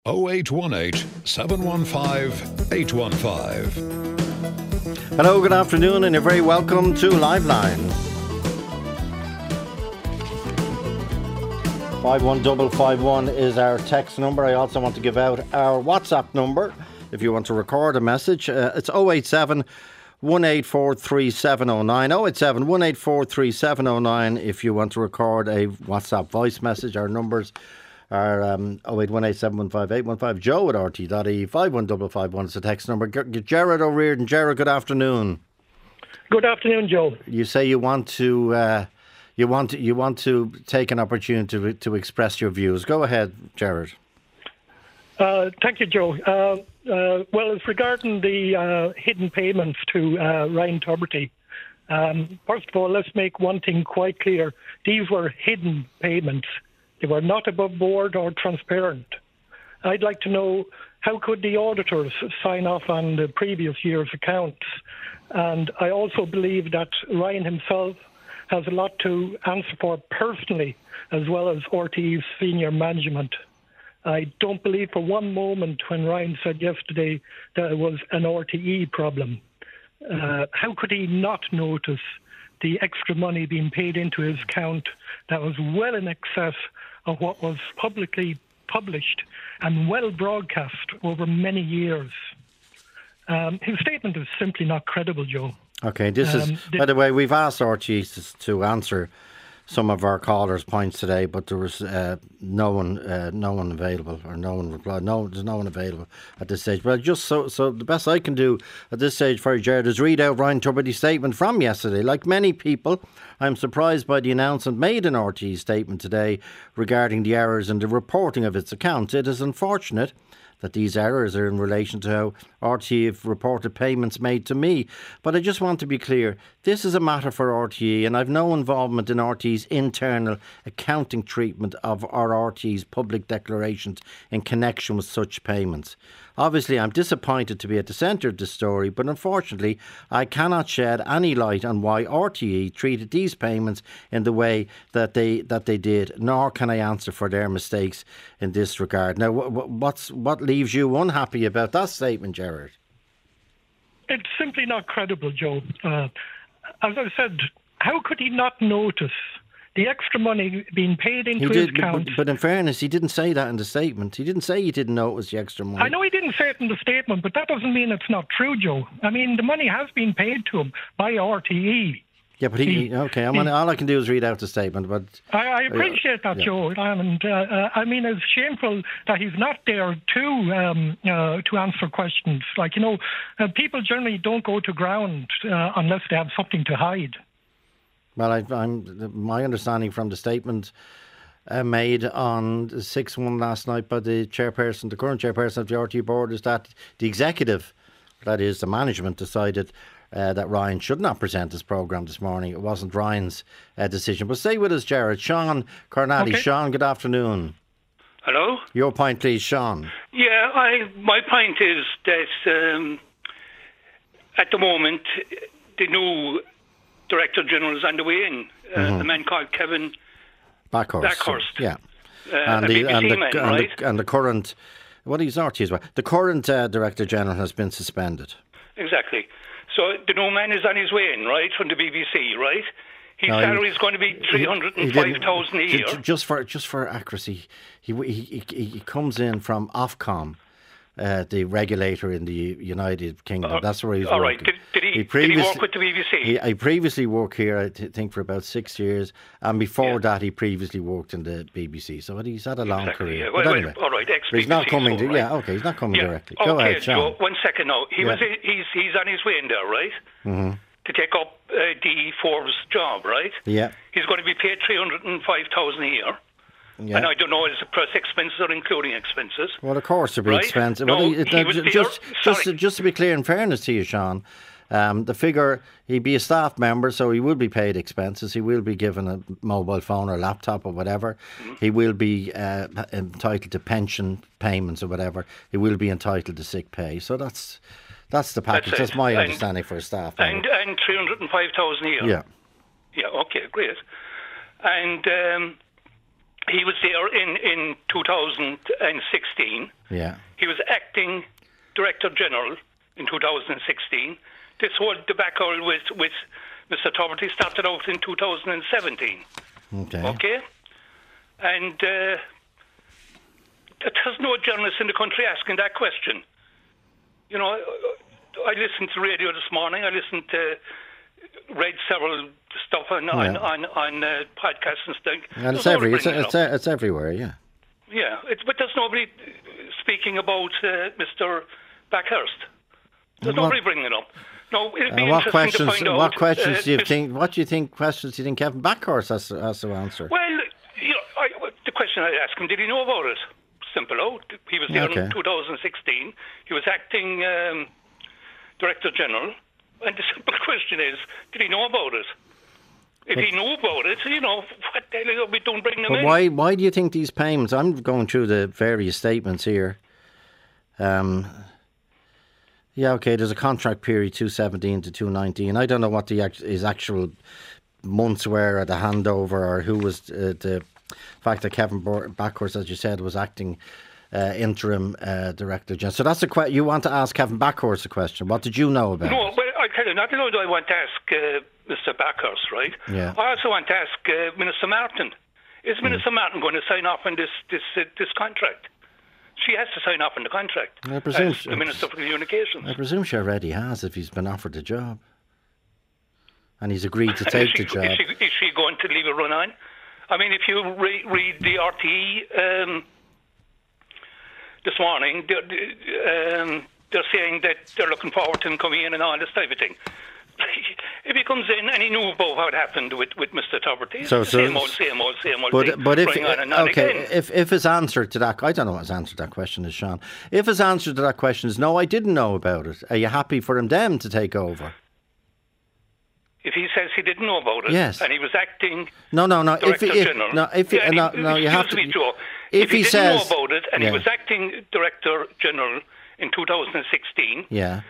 0818 715 815. Hello, good afternoon, and you're very welcome to Liveline. 51551 is our text number. I also want to give out our WhatsApp number if you want to record a message. It's 087 1843709. 087 1843709 if you want to record a WhatsApp voice message. Our numbers are 0818715815. Joe at RT.ie. 51551 is the text number. Gerard O'Riordan. Gerard, good afternoon. Good afternoon, Joe. You say you want to take an opportunity to express your views. Go ahead, Gerard. Thank you, Joe. Well, it's regarding the hidden payments to Ryan Tubridy. First of all, let's make one thing quite clear. These were hidden payments. They were not above board or transparent. I'd like to know, how could the auditors sign off on the previous year's accounts? And I also believe that Ryan himself has a lot to answer for personally, as well as RTE's senior management. I don't believe for one moment when Ryan said yesterday that it was an RTE problem. How could he not notice the extra money being paid into his account that was well in excess of what was publicly published and well broadcast over many years? His statement is simply not credible, Joe. Okay, this is, by the way, we've asked RTE to answer some of our callers' points today, but there was no one available, or no one replied. No, there's no one available at this stage. But just so the best I can do at this stage for you, Gerard, is read out Ryan Tubridy's statement from yesterday. Like many people, I'm surprised by the announcement made in RTE's statement today regarding the errors in the reporting of its accounts. It is unfortunate that these errors are in relation to how RTE have reported payments made to me. But I just want to be clear, this is a matter for RTE, and I've no involvement in RTE's internal accounting treatment of our RTE's public declarations in connection with such payments. Obviously, I'm disappointed to be at the centre of this story, but unfortunately, I cannot shed any light on why RTE treated these payments in the way that they did, nor can I answer for their mistakes in this regard. Now, what leaves you unhappy about that statement, Gerard? It's simply not credible, Joe. As I said, how could he not notice the extra money being paid into his account? But in fairness, he didn't say that in the statement. He didn't say he didn't know it was the extra money. I know he didn't say it in the statement, but that doesn't mean it's not true, Joe. I mean, the money has been paid to him by RTE. Yeah, but all I can do is read out the statement. But I appreciate that, Joe. And I mean, it's shameful that he's not there to answer questions. Like, people generally don't go to ground unless they have something to hide. Well, my understanding from the statement made on 6-1 last night by the current chairperson of the RTE board, is that the executive, that is the management, decided that Ryan should not present his programme this morning. It wasn't Ryan's decision. But stay with us, Gerard. Sean Carnady. Okay. Sean, good afternoon. Hello? Your point, please, Sean. Yeah, my point is that at the moment, the new Director General is on the way in. A man called Kevin Backhurst. Yeah. And the current, he's RTE as well. The current Director General has been suspended. Exactly. So the new man is on his way in, right, from the BBC, right? His salary is going to be $305,000 a year. Just for accuracy, he comes in from Ofcom, the regulator in the United Kingdom. That's where he's working. All right. Did he work with the BBC? He previously worked here, I think, for about 6 years, and before that, he previously worked in the BBC. So he's had a long career. Yeah. Well, anyway, all right. He's not coming. He's not coming directly. Go ahead, Sean. Joe, 1 second now. He's on his way in there, right? Mm-hmm. To take up the Forbes job, right? Yeah. He's going to be paid $305,000 a year. Yeah. And I don't know, is it plus expenses or including expenses? Well, of course there'll be expenses. No, just to be clear, in fairness to you, Sean, the figure, he'd be a staff member, so he will be paid expenses. He will be given a mobile phone or laptop or whatever. Mm-hmm. He will be entitled to pension payments or whatever. He will be entitled to sick pay. So that's the package. That's my understanding for a staff member. And $305,000 a year. Yeah. Yeah. Okay. Great. And he was there in 2016. Yeah. He was acting Director General in 2016. This whole debacle with Mr. Tubridy started out in 2017. Okay? And there's no journalist in the country asking that question. You know, I listened to radio this morning. I read several stuff on podcasts and stuff. And it's everywhere, yeah. Yeah, but there's nobody speaking about Mr. Backhurst. There's nobody bringing it up. No, it'd be interesting to find out. What questions do you think? What do you think? Questions do you think Kevin Backhurst has to answer? Well, you know, the question I asked him: did he know about it? Simple out. He was there in 2016. He was acting Director General, and the simple question is: did he know about it? If he knew about it, you know, what the hell are we doing bringing them in? Why do you think these payments? I'm going through the various statements here. Yeah, okay, there's a contract period 2017 to 2019. I don't know what his actual months were at the handover, or who was the fact that Kevin Backhurst, as you said, was acting interim Director General. So that's you want to ask Kevin Backhurst a question. What did you know about it? Well, I tell you, not only do I want to ask Mr. Backhurst, right? Yeah. I also want to ask Minister Martin. Is Minister Martin going to sign off on this contract? She has to sign off on the contract. I presume as the Minister for Communications. I presume she already has, if he's been offered the job. And he's agreed to take the job. Is she going to leave it run on? I mean, if you read the RTE this morning, they're saying that they're looking forward to him coming in and all this type of thing. If he comes in and he knew about what happened with Mr. Tubridy, same old thing. But if his answer to that, I don't know what his answer to that question is, Sean. If his answer to that question is no, I didn't know about it, are you happy for them to take over? If he says he didn't know about it, yes, and he was acting no, Director General, you have to. If he didn't know about it and he was acting Director General in 2016, yeah.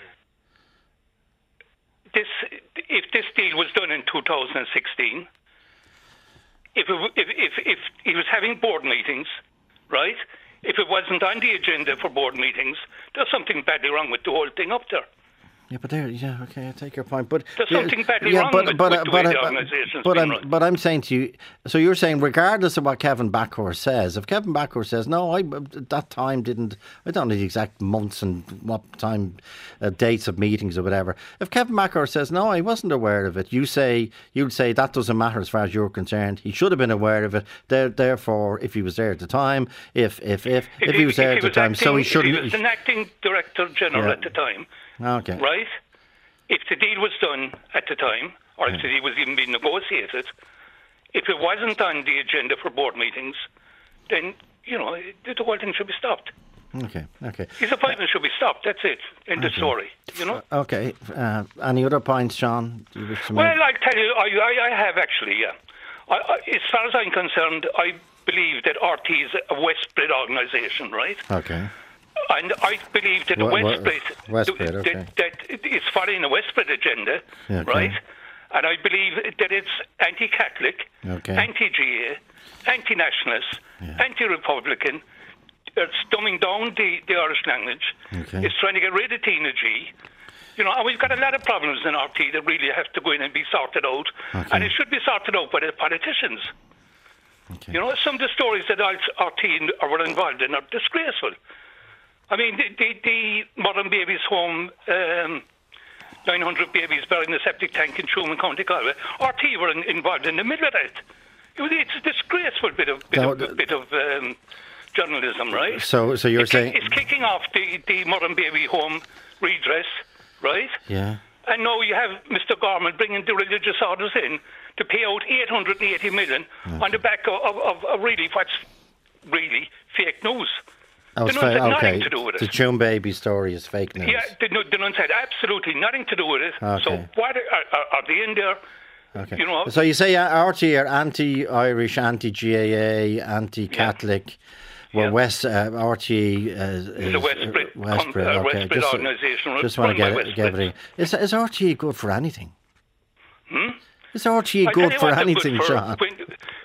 If this deal was done in 2016, if he was having board meetings, right? If it wasn't on the agenda for board meetings, there's something badly wrong with the whole thing up there. Yeah, but okay, I take your point. But there's something badly wrong with the way the organisation's been run. But I'm saying to you, so you're saying regardless of what Kevin Backhurst says, if Kevin Backhurst says, no, I that time didn't, I don't know the exact months and what time, dates of meetings or whatever. If Kevin Backhurst says, no, I wasn't aware of it, you'd say that doesn't matter as far as you're concerned. He should have been aware of it. Therefore, if he was there at the time, if he was there at the time, so he shouldn't. If he was an acting Director General at the time. Okay. Right? If the deal was done at the time, or if the deal was even being negotiated, if it wasn't on the agenda for board meetings, then, you know, the whole thing should be stopped. Okay. His appointment should be stopped. That's it. End of story. You know? Okay. Any other points, Sean? Well, I tell you, I have actually, yeah. As far as I'm concerned, I believe that RT is a Westbred organisation, right? Okay. And I believe that the Westbred, okay. that it's following the Westbred agenda, right? And I believe that it's anti-Catholic, anti-GA, anti-nationalist, anti-Republican. It's dumbing down the Irish language. Okay. It's trying to get rid of Tina G. You know, and we've got a lot of problems in RT that really have to go in and be sorted out. Okay. And it should be sorted out by the politicians. Okay. You know, some of the stories that RT were involved in are disgraceful. I mean, the Modern Babies Home, 900 babies buried in a septic tank in Truman, County Galway, RT were involved in the middle of that. It's a disgraceful bit of journalism, right? So you're saying it's kicking off the Modern Baby Home redress, right? Yeah. And now you have Mr. Gorman bringing the religious orders in to pay out 880 million on the back of really what's really fake news. Nothing to do with it. The Tune Baby story is fake news. Yeah, the nuns had absolutely nothing to do with it. Okay. So what are they in there? Okay. You know. So you say RT are anti-Irish, anti-GAA, anti-Catholic. Well, RT is the Westbred organisation. Just want to get everything. Is RT good for anything? Is RT good for anything, Sean?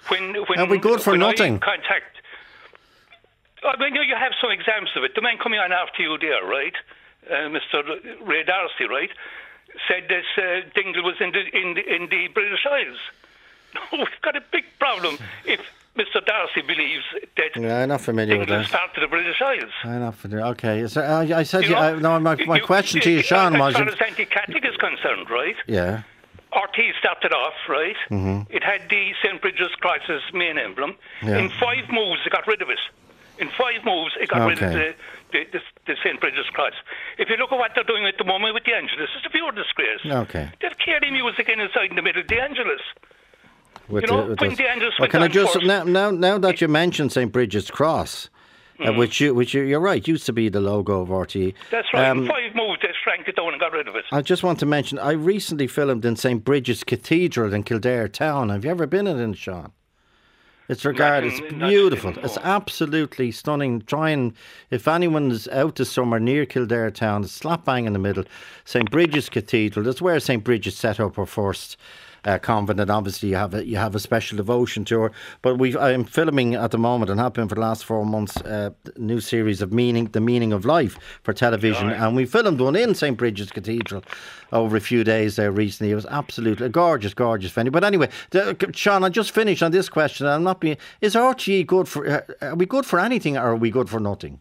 when are we good for when nothing? Contact. I mean, you have some examples of it. The man coming on after you there, right? Mr. Ray Darcy, right? Said this Dingle was in the British Isles. No, we've got a big problem if Mr. Darcy believes that I'm not familiar with England that. started the British Isles. I'm not familiar. Okay, so, I said my You- question to you, Sean, was... as far as anti-Catholic is concerned, right? Yeah. RT started off, right? Mm-hmm. It had the St. Bridget's Cross as main emblem. Yeah. In 5 moves, it got rid of it. In 5 moves, it got rid of the St. Bridget's Cross. If you look at what they're doing at the moment with the Angelus, it's a pure disgrace. Okay. They've carried music inside in the middle of the Angelus. With You know, with when this- the Angelus Well, went can I on just first- now that you mentioned St. Bridget's Cross, which you're right, used to be the logo of RTE. That's right. In 5 moves, they shrank it down and got rid of it. I just want to mention, I recently filmed in St. Bridget's Cathedral in Kildare Town. Have you ever been in it, Sean? It's regarded, it's Not beautiful. in, no. It's absolutely stunning. If anyone's out this summer near Kildare Town, it's slap bang in the middle. St. Bridget's Cathedral, that's where St. Bridget set up her first convent, and obviously you have a special devotion to her. But I'm filming at the moment, and have been for the last 4 months, a new series of The Meaning of Life for television, and we filmed one in St. Bridget's Cathedral over a few days there recently. It was absolutely a gorgeous venue. But anyway, Sean, I'll just finish on this question. Is RTE good for? Are we good for anything, or are we good for nothing?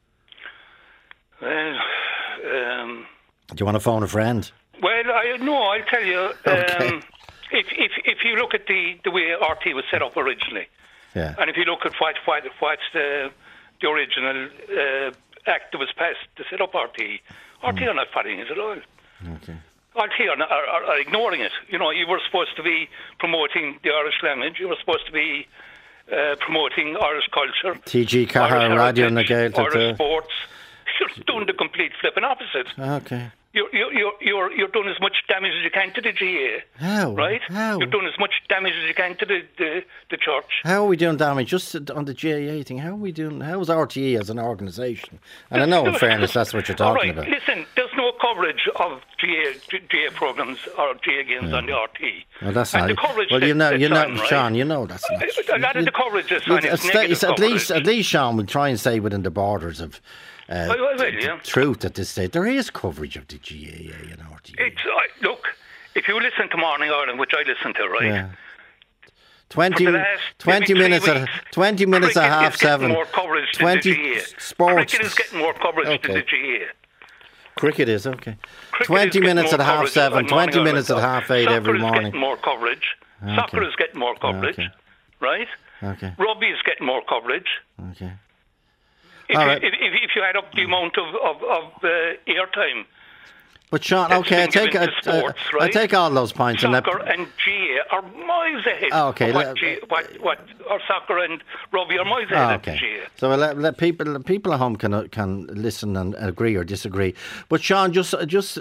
Well, Do you want to phone a friend? I'll tell you. Okay. If you look at the way RT was set up originally, Yeah. and if you look at what's the original act that was passed to set up RT are not following it at all. Okay. RT are ignoring it. You know, you were supposed to be promoting the Irish language. You were supposed to be promoting Irish culture. TG Cahill, Irish Radio heritage, Nagail, Irish sports. You're doing the complete flipping opposite. Okay. You're doing as much damage as you can to the GA. How? Right? How? You're doing as much damage as you can to the church. How are we doing damage? Just on the GAA thing, how are we doing? How is RTE as an organisation? And I know, in fairness, that's what you're talking All right, about. listen, there's no coverage of GA programs or GA games on the RT. Well, that's and not. the coverage Well, you know, that's on, right? Sean, you know that's not. A lot of the coverage is on its negative at coverage. least, Sean, will try and stay within the borders of yeah. truth at this stage. There is coverage of the GAA and RTE. Look, if you listen to Morning Ireland, which I listen to, right? Yeah. 20 For the last 20 maybe minutes 3 at weeks, 20 minutes at cricket half is getting 7. more coverage 20 than the GA. sports. Cricket is getting more coverage than Okay. the GA. Cricket is okay. Cricket 20 is getting minutes at more half coverage 7, on 20 Morning minutes at Ireland. half 8 Soccer every is morning. getting more coverage. Soccer is getting more coverage, Okay. right? Okay. Rugby is getting more coverage. Okay. If, All you, right. if you add up the amount of airtime, But Sean, that's okay, I been given take to sports, I right? take all those points soccer and GA are miles ahead. Okay, of what or soccer and rugby are miles ahead of GA. So let people at home can listen and agree or disagree. But Sean, is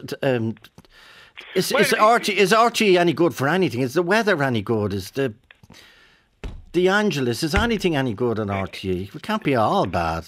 RTE any good for anything? Is the weather any good? Is the Angelus, is anything any good on RTE? We can't be all bad.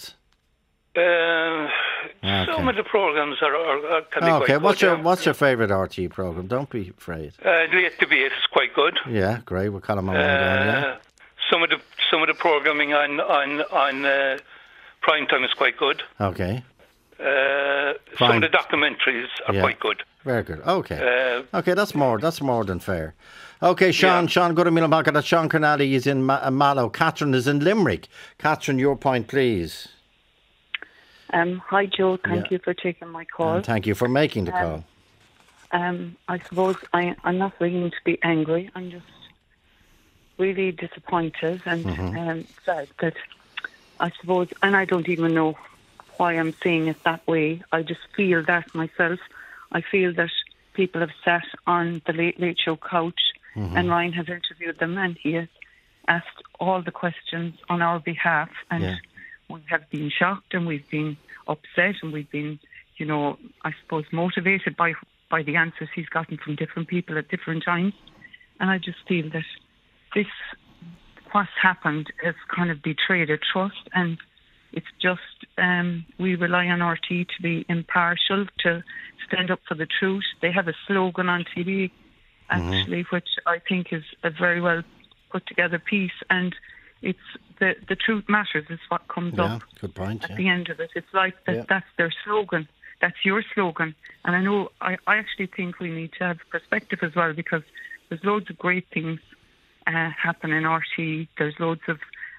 Some of the programs are can be Okay, quite good. what's your favourite RTE programme? Don't be afraid. Late Debate is quite good. Yeah, great. We'll call them on yeah. Some of the programming on prime time is quite good. Okay. Some of the documentaries are quite good. Very good. Okay. Okay, that's more than fair. Okay, Sean, go to Milan. That's Sean Kernally. He's in Mallow. Catherine is in Limerick. Catherine, your point, please. Hi, Joe. Thank you for taking my call. And thank you for making the call. I suppose I'm not ringing to be angry. I'm just really disappointed and sad that I suppose, and I don't even know why I'm saying it that way. I just feel that myself. I feel that people have sat on the Late Show couch and Ryan has interviewed them and he has asked all the questions on our behalf and we have been shocked and we've been upset and we've been, I suppose motivated by the answers he's gotten from different people at different times. And I just feel that what's happened has kind of betrayed a trust, and it's just we rely on RT to be impartial, to stand up for the truth. They have a slogan on TV, actually, which I think is a very well put together peace, and it's the truth matters is what comes up. Good point. At the end of it, it's like that. That's their slogan. That's your slogan. And I know I actually think we need to have perspective as well, because there's loads of great things happen in RTE. There's loads of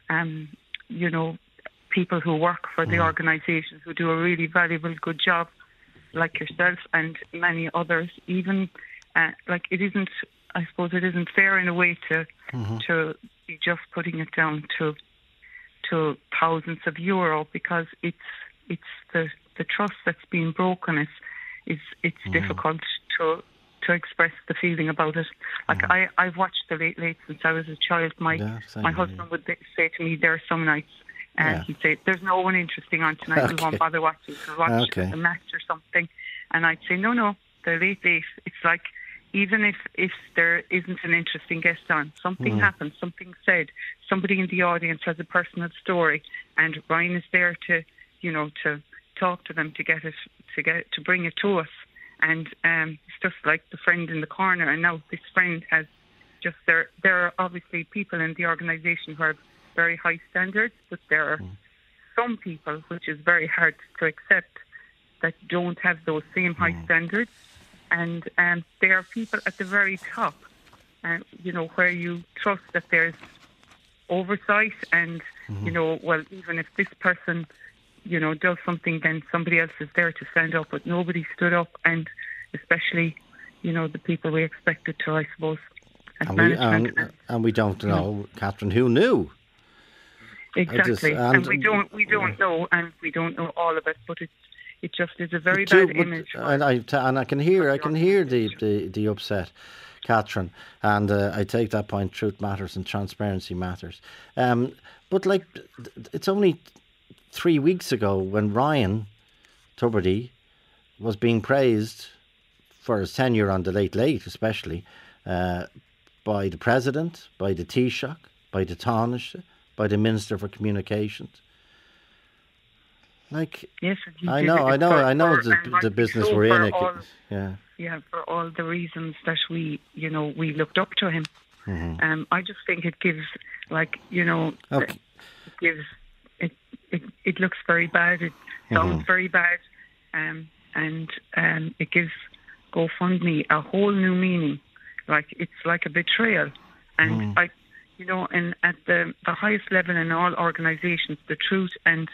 people who work for the organisation who do a really valuable, good job, like yourself and many others. Even it isn't. I suppose it isn't fair in a way to be just putting it down to thousands of euro, because it's the trust that's been broken. It's difficult to express the feeling about it. Like I've watched the Late since I was a child. My husband would say to me, there are some nights, and he'd say, "There's no one interesting on tonight. We won't bother watching. We'll watch a match or something." And I'd say, "No, the Late. It's like, even if there isn't an interesting guest on, something happens, something said, somebody in the audience has a personal story, and Ryan is there to talk to them, to bring it to us." And it's just like the friend in the corner. And now this friend has just there are obviously people in the organisation who have very high standards, but there are some people, which is very hard to accept, that don't have those same high standards. And there are people at the very top, where you trust that there's oversight, and even if this person does something, then somebody else is there to stand up. But nobody stood up, and especially the people we expected to, I suppose, as management. And we don't know, Catherine, who knew. Exactly, and we don't know, and we don't know all of it, but it just is a very bad image. And I can hear the upset, Catherine, and I take that point. Truth matters and transparency matters. But it's only 3 weeks ago when Ryan Tubridy was being praised for his tenure on the Late, especially by the President, by the Taoiseach, by the Taoiseach, by the Minister for Communications. Yes, I know the business we're in. For all the reasons that we looked up to him. I just think it gives, it gives it looks very bad. It sounds very bad, and it gives GoFundMe a whole new meaning. It's like a betrayal, and and at the highest level in all organisations, the truth and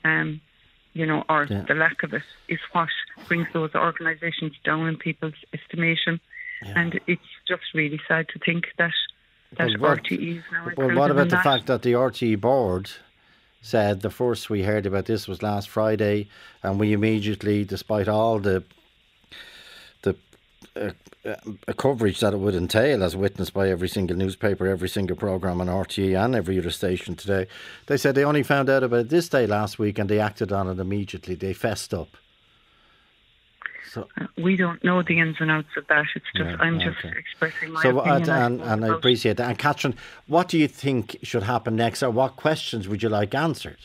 the lack of it is what brings those organisations down in people's estimation. And it's just really sad to think that RTE is now included. Well, what about the fact that the RTE board said the first we heard about this was last Friday, and we immediately, despite all the coverage that it would entail, as witnessed by every single newspaper, every single programme on RTE and every other station today, they said they only found out about it this day last week and they acted on it immediately. They fessed up. So we don't know the ins and outs of that. It's just I'm just expressing my opinion. And I appreciate that. And Catherine, what do you think should happen next, or what questions would you like answered?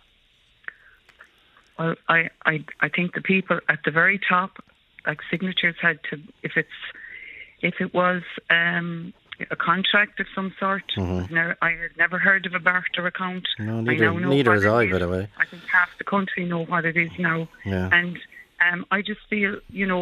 Well, I think the people at the very top, signatures had to, if it was a contract of some sort. I had never heard of a barter account. No, neither has I, by the way. I think half the country know what it is now. And I just feel,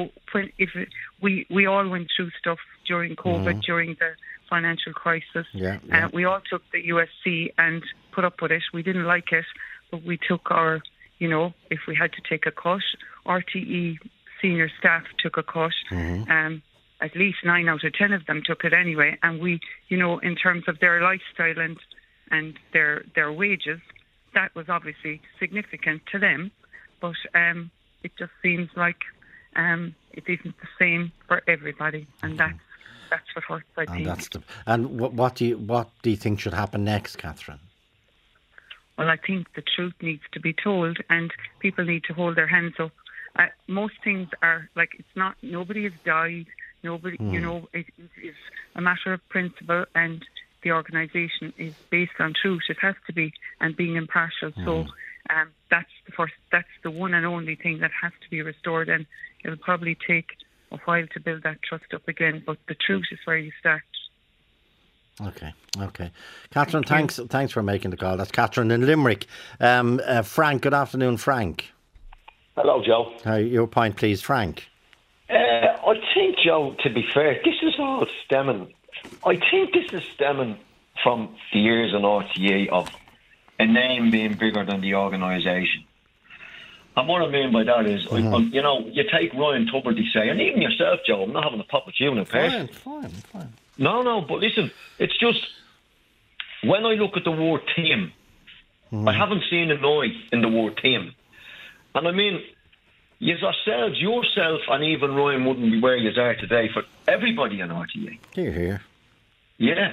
we all went through stuff during COVID, during the financial crisis. We all took the USC and put up with it. We didn't like it, but we took our, if we had to take a cut, RTE senior staff took a cut. At least 9 out of 10 of them took it anyway. And we, in terms of their lifestyle and their wages, that was obviously significant to them. But it just seems like it isn't the same for everybody, and that's what hurts, I think. And what do you think should happen next, Catherine? Well, I think the truth needs to be told, and people need to hold their hands up. Most things are it's not. Nobody has died. Nobody, it is a matter of principle, and the organisation is based on truth. It has to be, and being impartial. So that's the one and only thing that has to be restored, and it'll probably take a while to build that trust up again. But the truth is where you start. Okay. Catherine, thanks for making the call. That's Catherine in Limerick. Frank, good afternoon, Frank. Hello, Joe. Your point, please, Frank. I think, Joe, to be fair, this is all stemming. I think this is stemming from the years in RTE of a name being bigger than the organisation. And what I mean by that is, you take Ryan Tubridy say, and even yourself, Joe, I'm not having a pop with you in a person. Fine. No, but listen, it's just, when I look at the word team, I haven't seen an I in the word team. And I mean, yourself, and even Ryan wouldn't be where you are today for everybody in RTE. Here. Yeah.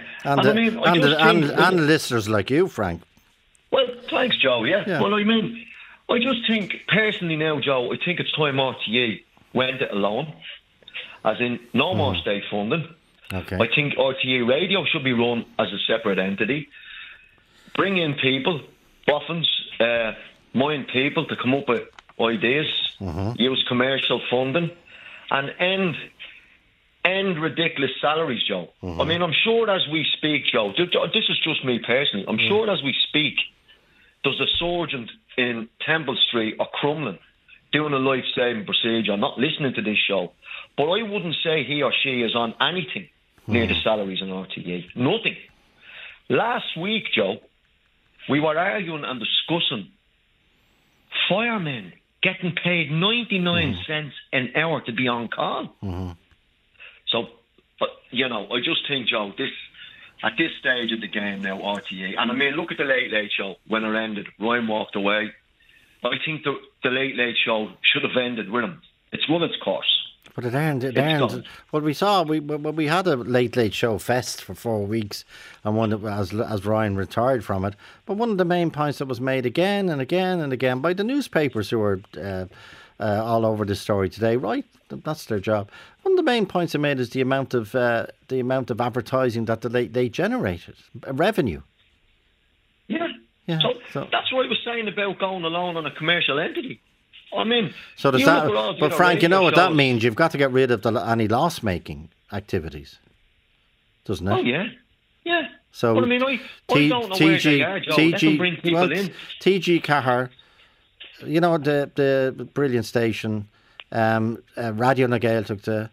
And listeners like you, Frank. Well, thanks, Joe, yeah. Well, I mean, I just think, personally now, Joe, I think it's time RTE went it alone, as in no more state funding. Okay. I think RTE Radio should be run as a separate entity. Bring in people, boffins, mind people to come up with ideas, use commercial funding, and end ridiculous salaries, Joe. I mean, I'm sure as we speak, Joe, this is just me personally, I'm sure as we speak, there's a surgeon in Temple Street or Crumlin doing a life-saving procedure, not listening to this show, but I wouldn't say he or she is on anything near the salaries in RTE. Nothing. Last week, Joe, we were arguing and discussing firemen getting paid 99 cents an hour to be on call. So, but, I just think, Joe, at this stage of the game now, RTE, and I mean, look at the Late Late Show when it ended. Ryan walked away. I think the Late Late Show should have ended with him. It's run its course. But it earned. Well, we had a Late Show fest for 4 weeks, and one as Ryan retired from it. But one of the main points that was made again and again and again by the newspapers who were all over this story today, right? That's their job. One of the main points they made is the amount of advertising that they generated, revenue. Yeah. So that's what I was saying about going alone on a commercial entity. I mean, so does that? But Frank, you know what that means? You've got to get rid of any loss-making activities, doesn't it? Oh yeah. So, but I mean, I don't know where they are, Joe. Let them bring people in. TG Cahir, the brilliant station, Radio na Gaeltacht, the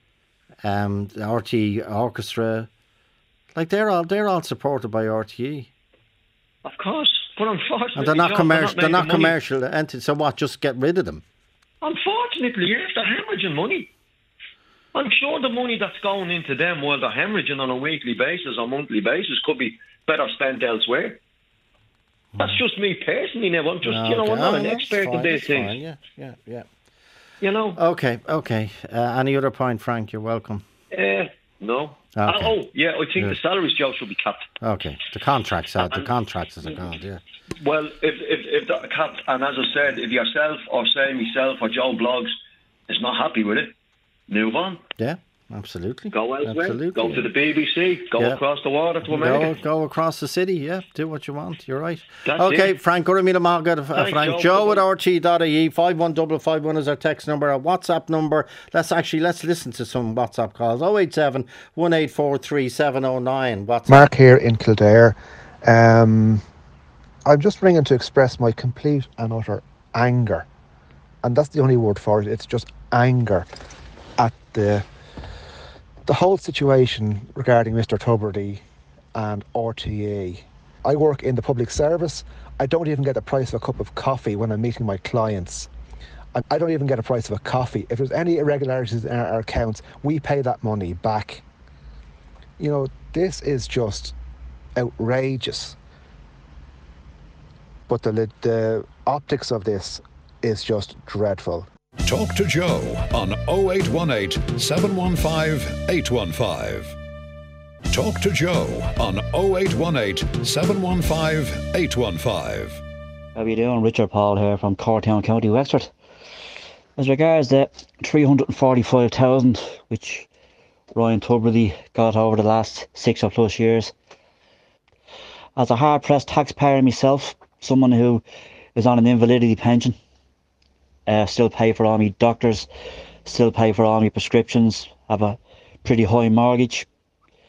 RTE Orchestra, like they're all supported by RTE. Of course. But unfortunately, and they're not commercial entities. So what? Just get rid of them. Unfortunately, yes, they're hemorrhaging money. I'm sure the money that's going into them while they're hemorrhaging on a weekly basis or monthly basis could be better spent elsewhere. That's just me personally. Now I'm just, I'm not an expert in these things. Yeah. Okay. Any other point, Frank? You're welcome. No. Okay. I think the salaries, Joe, should be capped. Okay, the contracts are called, yeah. Well, if that capped, and as I said, if yourself or say myself or Joe Blogs is not happy with it, move on. Yeah, absolutely. Go elsewhere. Absolutely. Go to the BBC. Go across the water to America. Go across the city. Yeah, do what you want. You're right. That's okay, it. Frank. Frank. Joe at RT.ie. 51551 is our text number. Our WhatsApp number. Let's listen to some WhatsApp calls. 087 1843 709. WhatsApp. Mark here in Kildare. I'm just ringing to express my complete and utter anger, and that's the only word for it. It's just anger at the whole situation regarding Mr. Tubridy and RTE. I work in the public service. I don't even get the price of a cup of coffee when I'm meeting my clients. I don't even get a price of a coffee. If there's any irregularities in our accounts, we pay that money back. This is just outrageous. But the optics of this is just dreadful. Talk to Joe on 0818 715 815. Talk to Joe on 0818 715 815. How are you doing? Richard Paul here from Cortown, County Wexford. As regards the 345,000 which Ryan Tubridy got over the last 6 or plus years, as a hard-pressed taxpayer myself, someone who is on an invalidity pension, still pay for all my doctors, still pay for all my prescriptions, have a pretty high mortgage.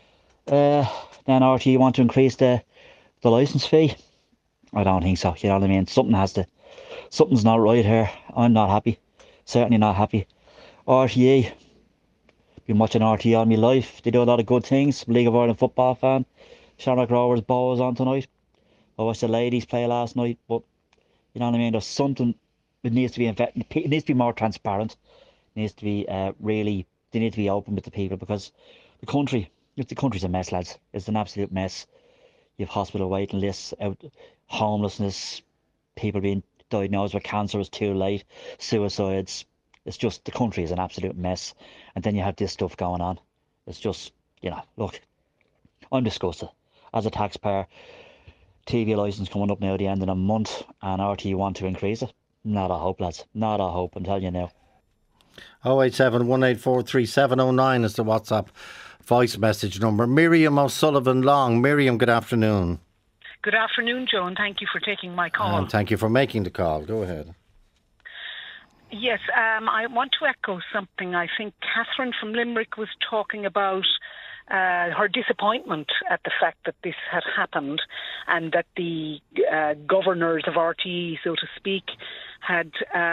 Then RTE want to increase the licence fee. I don't think so. You know what I mean? Something's not right here. I'm not happy. Certainly not happy. RTE. Been watching RTE all my life. They do a lot of good things. League of Ireland football fan. Shamrock Rovers ball is on tonight. I watched the ladies play last night, but you know what I mean? There's something that needs to be it needs to be more transparent. It needs to be they need to be open with the people, because the country's a mess, lads. It's an absolute mess. You have hospital waiting lists, homelessness, people being diagnosed with cancer is too late, suicides. It's just, the country is an absolute mess. And then you have this stuff going on. It's just, look, I'm disgusted. As a taxpayer, TV licence coming up now at the end of the month, and RTE want to increase it. Not a hope, lads. Not a hope, I'm telling you now. 087 184 3709 is the WhatsApp voice message number. Miriam O'Sullivan Long. Miriam, good afternoon. Good afternoon, Joe, and thank you for taking my call. And thank you for making the call. Go ahead. Yes, I want to echo something. I think Catherine from Limerick was talking about her disappointment at the fact that this had happened, and that the governors of RTE, so to speak, had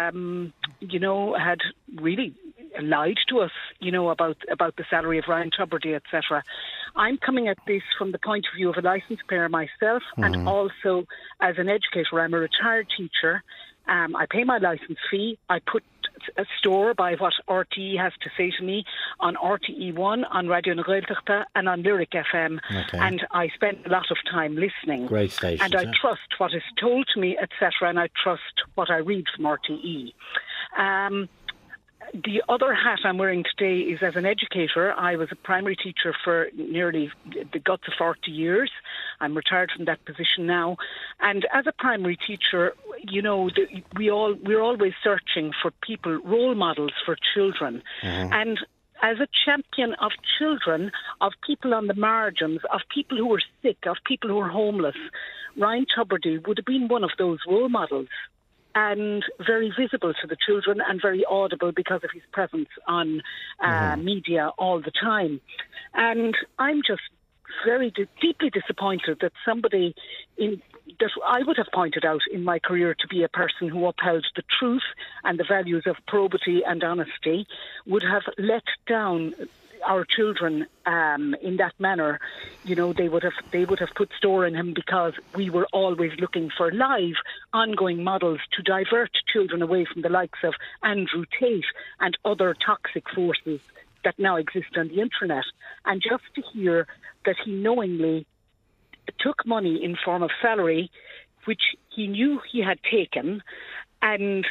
really lied to us, about the salary of Ryan Tubridy, etc. I'm coming at this from the point of view of a licensed payer myself, and also as an educator. I'm a retired teacher. I pay my licence fee. I put a store by what RTE has to say to me on RTE1, on Radio na Gaeltachta, and on Lyric FM. Okay. And I spend a lot of time listening. Great station. And I trust what is told to me, etc., and I trust what I read from RTE. The other hat I'm wearing today is as an educator. I was a primary teacher for nearly the guts of 40 years. I'm retired from that position now. And as a primary teacher, we're always searching for people, role models for children. And as a champion of children, of people on the margins, of people who are sick, of people who are homeless, Ryan Tubridy would have been one of those role models, and very visible to the children and very audible because of his presence on media all the time. And I'm just very deeply disappointed that somebody that I would have pointed out in my career to be a person who upheld the truth and the values of probity and honesty would have let down our children in that manner. They would have put store in him, because we were always looking for live, ongoing models to divert children away from the likes of Andrew Tate and other toxic forces that now exist on the internet. And just to hear that he knowingly took money in form of salary, which he knew he had taken, and,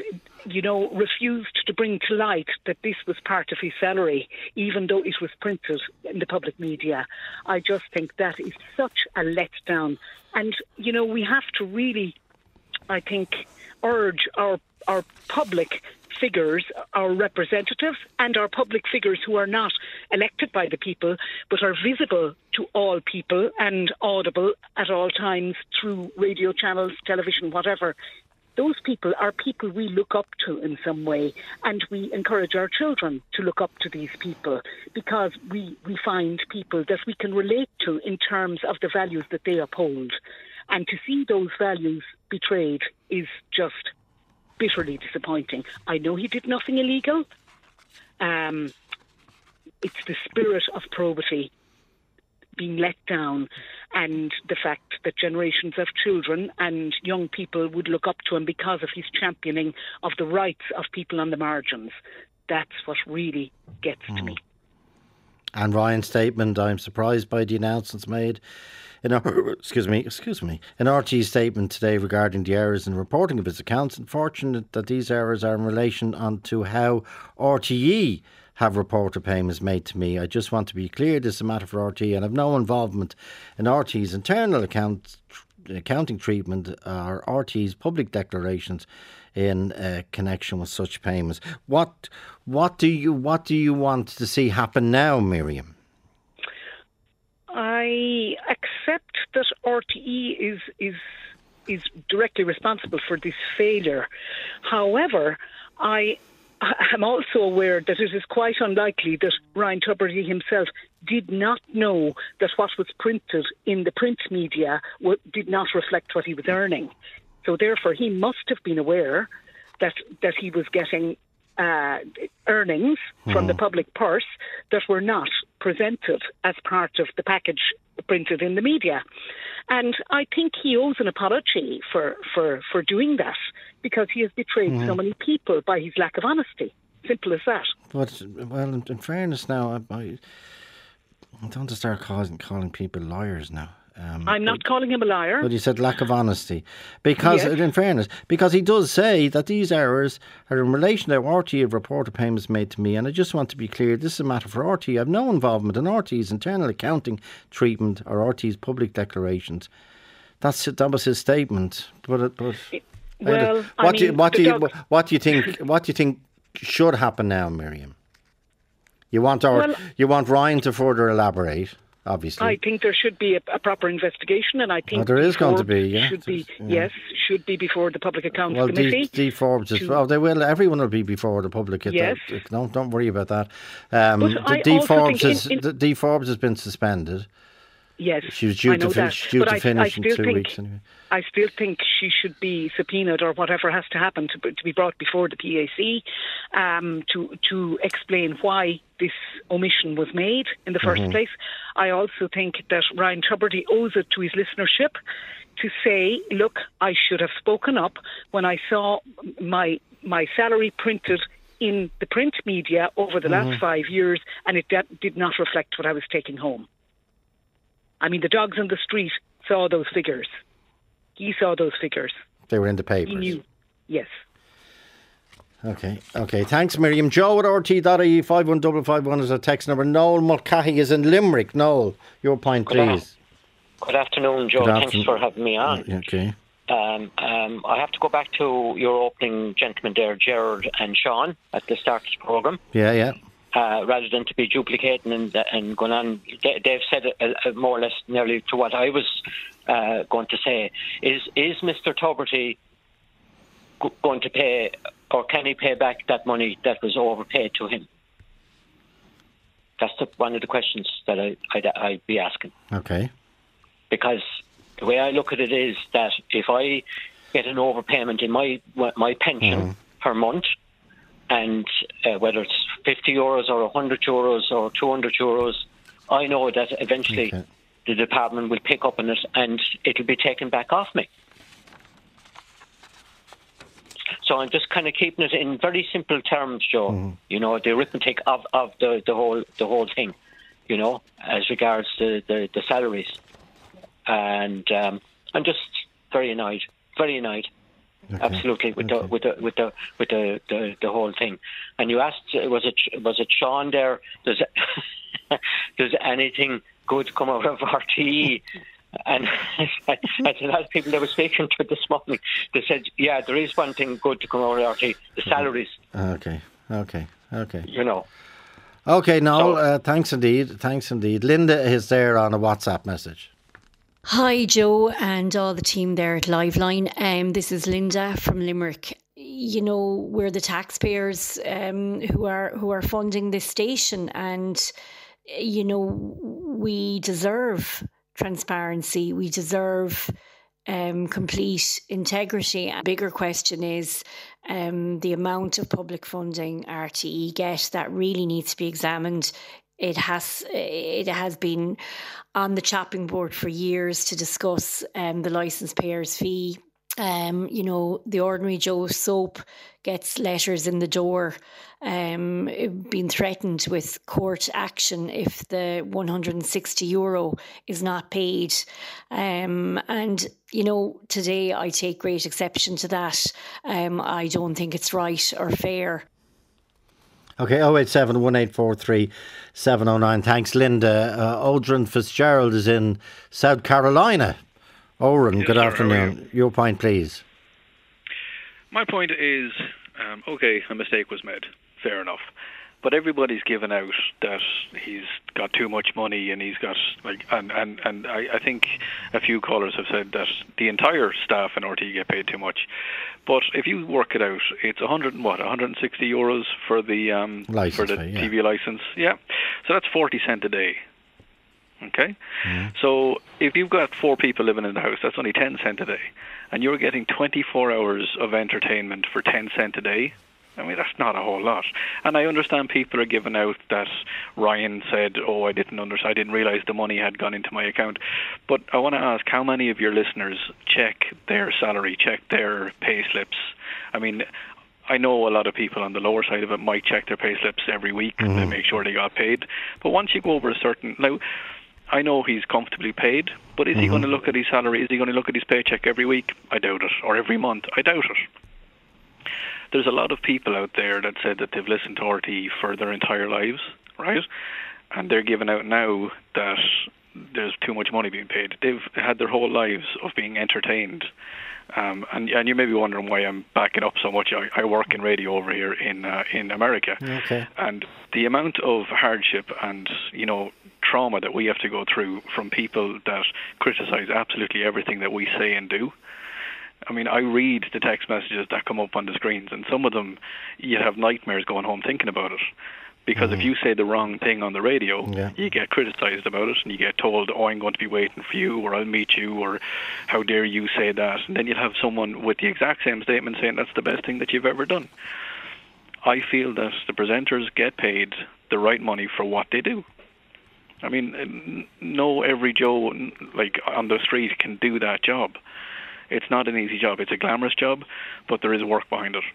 refused to bring to light that this was part of his salary, even though it was printed in the public media. I just think that is such a letdown. And, we have to really, I think, urge our public figures, our representatives, and our public figures who are not elected by the people, but are visible to all people and audible at all times through radio channels, television, whatever. Those people are people we look up to in some way, and we encourage our children to look up to these people, because we find people that we can relate to in terms of the values that they uphold. And to see those values betrayed is just bitterly disappointing. I know he did nothing illegal. It's the spirit of probity being let down, and the fact that generations of children and young people would look up to him because of his championing of the rights of people on the margins. That's what really gets to me. And Ryan's statement, I'm surprised by the announcements made in RTE's statement today regarding the errors in reporting of his accounts. Unfortunate that these errors are in relation to how RTE have reported payments made to me. I just want to be clear, this is a matter for RTE, and have no involvement in RTE's internal accounting treatment or RTE's public declarations in connection with such payments. What do you want to see happen now, Miriam? I accept that RTE is directly responsible for this failure. However, I I'm also aware that it is quite unlikely that Ryan Tubridy himself did not know that what was printed in the print media did not reflect what he was earning. So therefore, he must have been aware that he was getting earnings from the public purse that were not presented as part of the package printed in the media. And I think he owes an apology for doing that, because he has betrayed so many people by his lack of honesty. Simple as that. But, well, in fairness now, I don't want to start calling people liars now. I'm not calling him a liar. But you said lack of honesty. Because, in fairness, because he does say that these errors are in relation to RTE have reported payments made to me, and I just want to be clear, this is a matter for RTE. I have no involvement in RTE's internal accounting treatment or RTE's public declarations. That was his statement. What do you think should happen now, Miriam? You want Ryan to further elaborate? Obviously, I think there should be a proper investigation, and I think there is going to be. Should be before the Public Accounts Committee. Forbes as well. They will. Everyone will be before the public. Yes. Don't worry about that. The Forbes has been suspended. Yes, she was due to finish in 2 weeks. Anyway. I still think she should be subpoenaed, or whatever has to happen to be brought before the PAC to explain why this omission was made in the first place. I also think that Ryan Tubridy owes it to his listenership to say, look, I should have spoken up when I saw my salary printed in the print media over the last 5 years, and it did not reflect what I was taking home. I mean, the dogs on the street saw those figures. He saw those figures. They were in the papers. He knew. Yes. Okay. Thanks, Miriam. Joe at RT.ie 51551 is a text number. Noel Mulcahy is in Limerick. Noel, your point, please. Good afternoon, Joe. Thanks for having me on. Okay. I have to go back to your opening gentlemen there, Gerard and Sean, at the start of the programme. Yeah. Rather than to be duplicating and going on, they've said more or less nearly to what I was going to say. Is Mr. Tubridy going to pay, or can he pay back that money that was overpaid to him? That's one of the questions that I'd be asking. Okay. Because the way I look at it is that if I get an overpayment in my pension per month, and whether it's €50 or €100 or €200, I know that eventually the department will pick up on it and it'll be taken back off me. So I'm just kind of keeping it in very simple terms, Joe. You know, the arithmetic of the whole thing. You know, as regards the salaries, and I'm just very annoyed. Okay. Absolutely, with the whole thing. And you asked, was it Sean there? Does anything good come out of RTE? And as a lot of people that were speaking to this morning, they said, yeah, there is one thing good to come out of RTE: the salaries. Okay. You know. Okay, Noel. Thanks indeed. Linda is there on a WhatsApp message. Hi, Joe, and all the team there at Liveline. This is Linda from Limerick. You know, we're the taxpayers who are funding this station, and you know, we deserve transparency. We deserve complete integrity. A bigger question is the amount of public funding RTE get that really needs to be examined. It has been on the chopping board for years to discuss the licence payer's fee. You know, the ordinary Joe soap gets letters in the door being threatened with court action if the €160 is not paid. And, you know, today I take great exception to that. I don't think it's right or fair. Okay, 087 1843 709. Thanks, Linda. Odrin Fitzgerald is in South Carolina. Oren, good afternoon. Your point, please. My point is, okay, a mistake was made. Fair enough. But everybody's given out that he's got too much money, and he's got and I think a few callers have said that the entire staff in RTE get paid too much. But if you work it out, it's 160 euros for the TV license. Yeah, so that's 40 cents a day. Okay, so if you've got 4 people living in the house, that's only 10 cents a day, and you're getting 24 hours of entertainment for 10 cents a day. I mean, that's not a whole lot. And I understand people are giving out that Ryan said, "Oh, I didn't realise the money had gone into my account." But I want to ask, how many of your listeners check their salary, check their pay slips? I mean, I know a lot of people on the lower side of it might check their pay slips every week to make sure they got paid. But once you go over a certain... Now, I know he's comfortably paid, but is he going to look at his salary? Is he going to look at his paycheck every week? I doubt it. Or every month? I doubt it. There's a lot of people out there that said that they've listened to RTE for their entire lives, right? And they're giving out now that there's too much money being paid. They've had their whole lives of being entertained. And you may be wondering why I'm backing up so much. I work in radio over here in America. Okay. And the amount of hardship and, trauma that we have to go through from people that criticize absolutely everything that we say and do. I mean, I read the text messages that come up on the screens, and some of them, you have nightmares going home thinking about it. Because if you say the wrong thing on the radio, you get criticised about it, and you get told, "Oh, I'm going to be waiting for you," or "I'll meet you," or "How dare you say that?" And then you'll have someone with the exact same statement saying that's the best thing that you've ever done. I feel that the presenters get paid the right money for what they do. I mean, no every Joe on the street can do that job. It's not an easy job. It's a glamorous job, but there is work behind it.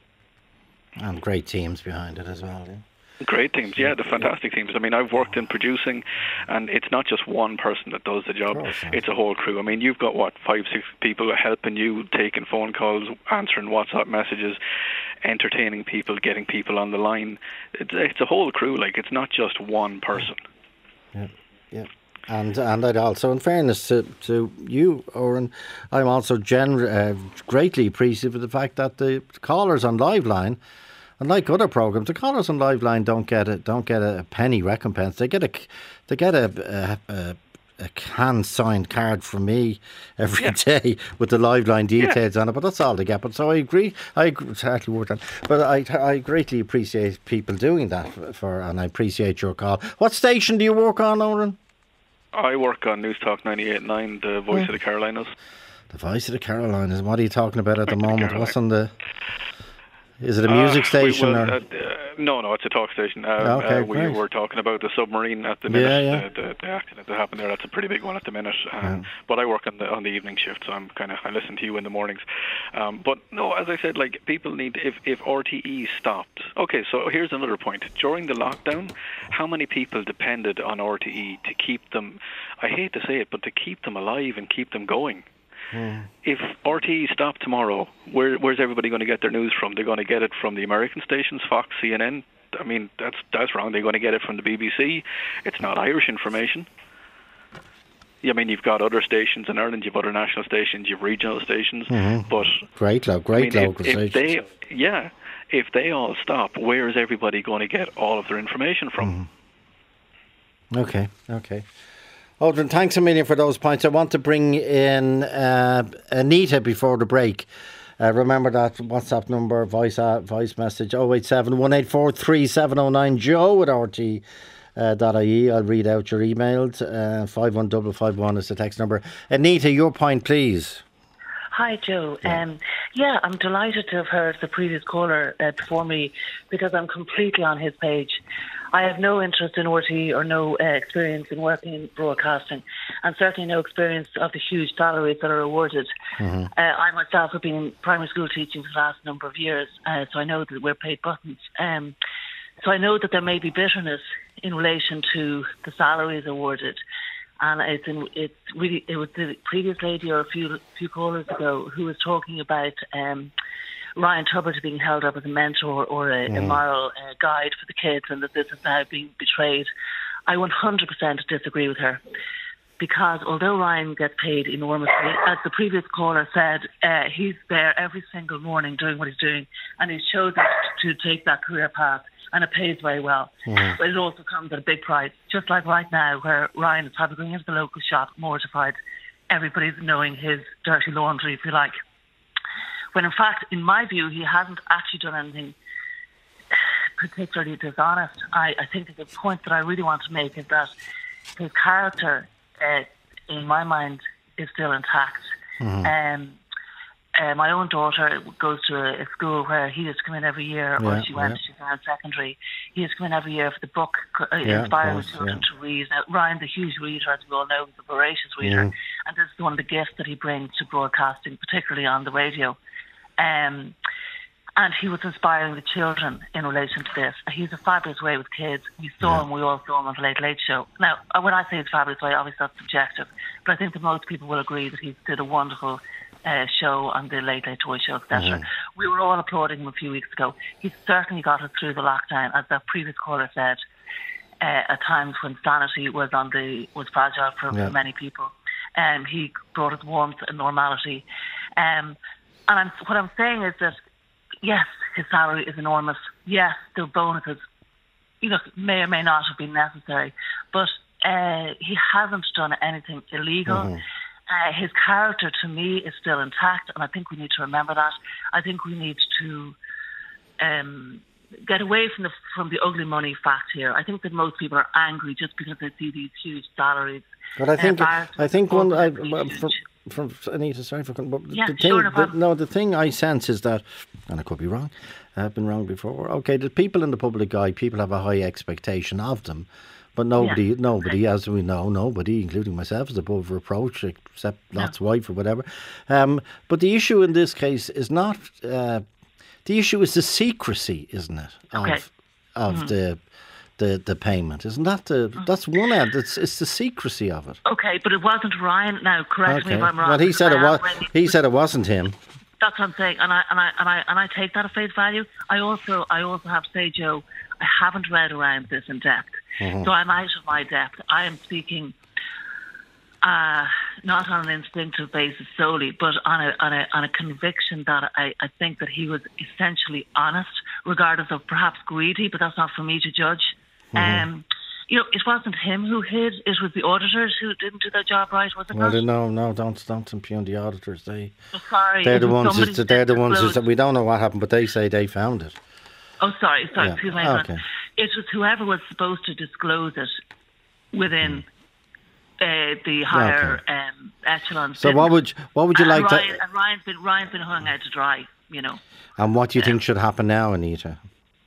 And great teams behind it as well. Yeah. Great teams, yeah, the fantastic teams. I mean, I've worked in producing, and it's not just one person that does the job. It's a whole crew. I mean, you've got, 5, 6 people helping you, taking phone calls, answering WhatsApp messages, entertaining people, getting people on the line. It's a whole crew. It's not just one person. Yeah. And I'd also, in fairness to you, Oren, I'm also greatly appreciative of the fact that the callers on Liveline, unlike other programs, the callers on Liveline don't get a penny recompense. They get a hand-signed card from me every day with the Liveline details on it, but that's all they get. But so I agree. But I greatly appreciate people doing that and I appreciate your call. What station do you work on, Oren? I work on News Talk 98.9, the Voice of the Carolinas. The Voice of the Carolinas. What are you talking about at the moment? What's on the... Is it a music station? No, it's a talk station. We were talking about the submarine at the minute, the accident that happened there. That's a pretty big one at the minute. But I work on the evening shift, so I listen to you in the mornings. But no, as I said, people need, if RTE stopped. Okay, so here's another point. During the lockdown, how many people depended on RTE to keep them, I hate to say it, but to keep them alive and keep them going? If RTE stopped tomorrow, where's everybody going to get their news from? They're going to get it from the American stations, Fox, CNN. I mean, that's wrong. They're going to get it from the BBC. It's not Irish information. I mean, you've got other stations in Ireland. You've other national stations. You've regional stations. But great local stations. If they all stop, where is everybody going to get all of their information from? Okay. Aldrin, thanks a million for those points. I want to bring in Anita before the break. Remember that WhatsApp number, voice message 087 1843 709 Joe at RT.ie. I'll read out your emails. 51551 is the text number. Anita, your point, please. Hi, Joe. I'm delighted to have heard the previous caller before me because I'm completely on his page. I have no interest in RTE or no experience in working in broadcasting, and certainly no experience of the huge salaries that are awarded. I myself have been in primary school teaching for the last number of years, so I know that we're paid buttons. So I know that there may be bitterness in relation to the salaries awarded. And it was the previous lady or a few callers ago who was talking about Ryan Tubridy being held up as a mentor or a moral guide for the kids, and that this is now being betrayed. I 100% disagree with her. because although Ryan gets paid enormously, as the previous caller said, he's there every single morning doing what he's doing, and he's chosen to take that career path, and it pays very well. Mm-hmm. But it also comes at a big price, just like right now, where Ryan is probably going into the local shop mortified. Everybody's knowing his dirty laundry, if you like. When in fact, in my view, he hasn't actually done anything particularly dishonest. I think that the point that I really want to make is that his character, in my mind, is still intact. Mm-hmm. My own daughter goes to a school where he used to come in every year, or she went, she's now in secondary. He used to come in every year for the book, inspiring children to read. Now, Ryan's a huge reader, as we all know, he's a voracious reader, and this is one of the gifts that he brings to broadcasting, particularly on the radio. And he was inspiring the children in relation to this. He's a fabulous way with kids. We saw him, we all saw him on the Late Late Show. Now, when I say it's fabulous way, obviously that's subjective, but I think that most people will agree that he did a wonderful show on the Late Late Toy Show, etc. We were all applauding him a few weeks ago. He certainly got us through the lockdown, as the previous caller said, at times when sanity was fragile for many people. He brought us warmth and normality. What I'm saying is that, yes, his salary is enormous. Yes, the bonuses, may or may not have been necessary. But he hasn't done anything illegal. His character, to me, is still intact, and I think we need to remember that. I think we need to get away from the ugly money fact here. I think that most people are angry just because they see these huge salaries. But I think from Anita, sorry for the thing I sense is that, and I could be wrong, I've been wrong before. Okay, the people in the public eye, people have a high expectation of them, but nobody, as we know, nobody, including myself, is above reproach, except Lot's wife or whatever. But the issue in this case is not. The issue is the secrecy, isn't it? Of the payment, isn't that that's one end? It's the secrecy of it. Okay, but it wasn't Ryan. Now, correct me if I'm wrong. Well, he said it was. He said it wasn't him. That's what I'm saying, and I take that at face value. I also have to say, Joe, I haven't read around this in depth, so I'm out of my depth. I am speaking not on an instinctive basis solely, but on a conviction that I think that he was essentially honest, regardless of perhaps greedy, but that's not for me to judge. It wasn't him who hid; it was the auditors who didn't do their job right. Was it not? No, don't impugn the auditors. They're the ones. They're the ones who we don't know what happened, but they say they found it. Oh, sorry. Excuse me. Okay. It was whoever was supposed to disclose it within the higher echelon. So what would you like to? And Ryan's been hung out to dry. And what do you think should happen now, Anita?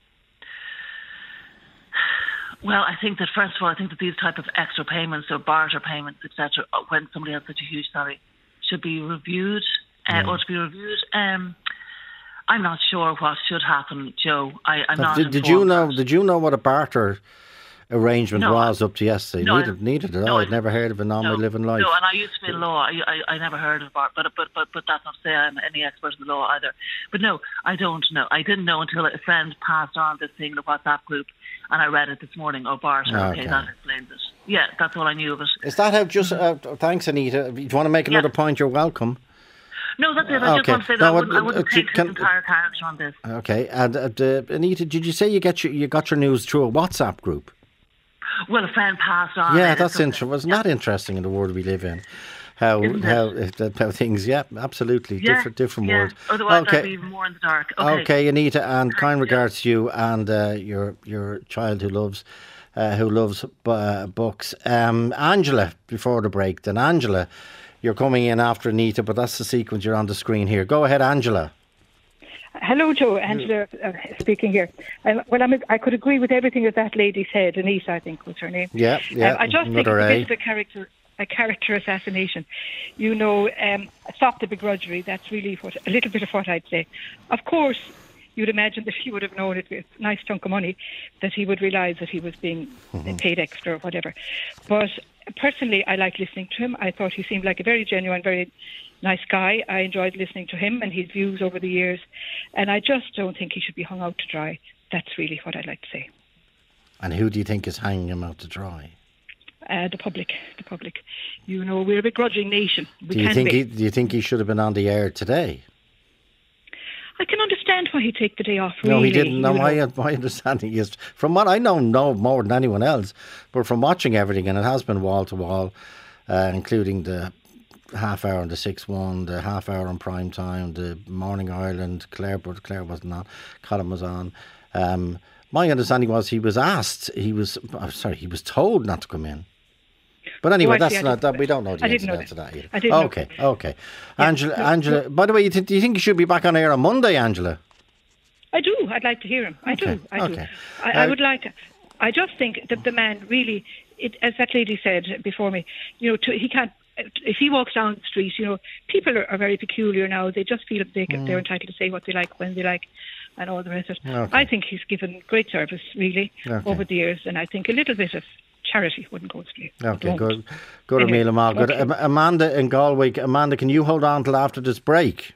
Well, I think that first of all, these type of extra payments or barter payments, etc., when somebody has such a huge salary, should be reviewed. Ought to be reviewed. I'm not sure what should happen, Joe. I'm not. Did you know what a barter arrangement was up to yesterday? Neither did I. I'd never heard of it in all my living life. No, and I used to be in law. I never heard of it, but that's not to say I'm any expert in the law either. But no, I don't know. I didn't know until a friend passed on this thing in a WhatsApp group, and I read it this morning. Barter. Okay, that explains it. Yeah, that's all I knew of it. Is that how? Just thanks, Anita. If you want to make another point, you're welcome. No, that's it. I just want to say that I wouldn't take his entire character on this. Okay, and Anita, did you say you got your news through a WhatsApp group? Well, a friend passed on. Yeah, that's interesting. Wasn't that interesting in the world we live in? How things? Yeah, absolutely. Different world. Otherwise, I'd be even more in the dark. Okay, Anita, and kind regards to you and your child who loves books. Angela, before the break. Then Angela, you're coming in after Anita, but that's the sequence. You're on the screen here. Go ahead, Angela. Hello, Joe. Angela speaking here. I could agree with everything that lady said. Anita, I think, was her name. Yeah. I just think it's a bit of a character assassination. Stop the begrudgery. That's really a little bit of what I'd say. Of course, you'd imagine that he would have known it with a nice chunk of money, that he would realise that he was being paid extra or whatever. But personally, I like listening to him. I thought he seemed like a very genuine, very nice guy. I enjoyed listening to him and his views over the years, and I just don't think he should be hung out to dry. That's really what I'd like to say. And who do you think is hanging him out to dry? the public. You know, we're a begrudging nation. Do you think he should have been on the air today? I can understand why he'd take the day off. No, he didn't. No, my understanding is, from what I know more than anyone else, but from watching everything, and it has been wall to wall, including the half hour on the 6-1, the half hour on prime time, the Morning Ireland, Claire wasn't on, Colin was on. My understanding was he was told not to come in. But anyway, we don't know the answer to that either. I didn't know. Okay. Yeah, Angela, by the way, do you think you should be back on air on Monday, Angela? I do. I'd like to hear him. I do. I would like to. I just think that the man really, as that lady said before me, you know, he can't. If he walks down the street, you know, people are very peculiar now. They just feel they're entitled to say what they like, when they like, and all the rest of it. Okay. I think he's given great service, really, over the years, and I think a little bit of charity wouldn't go to me. Okay, good. Good, Amelia Mal. Good. Amanda in Galway. Amanda, can you hold on till after this break?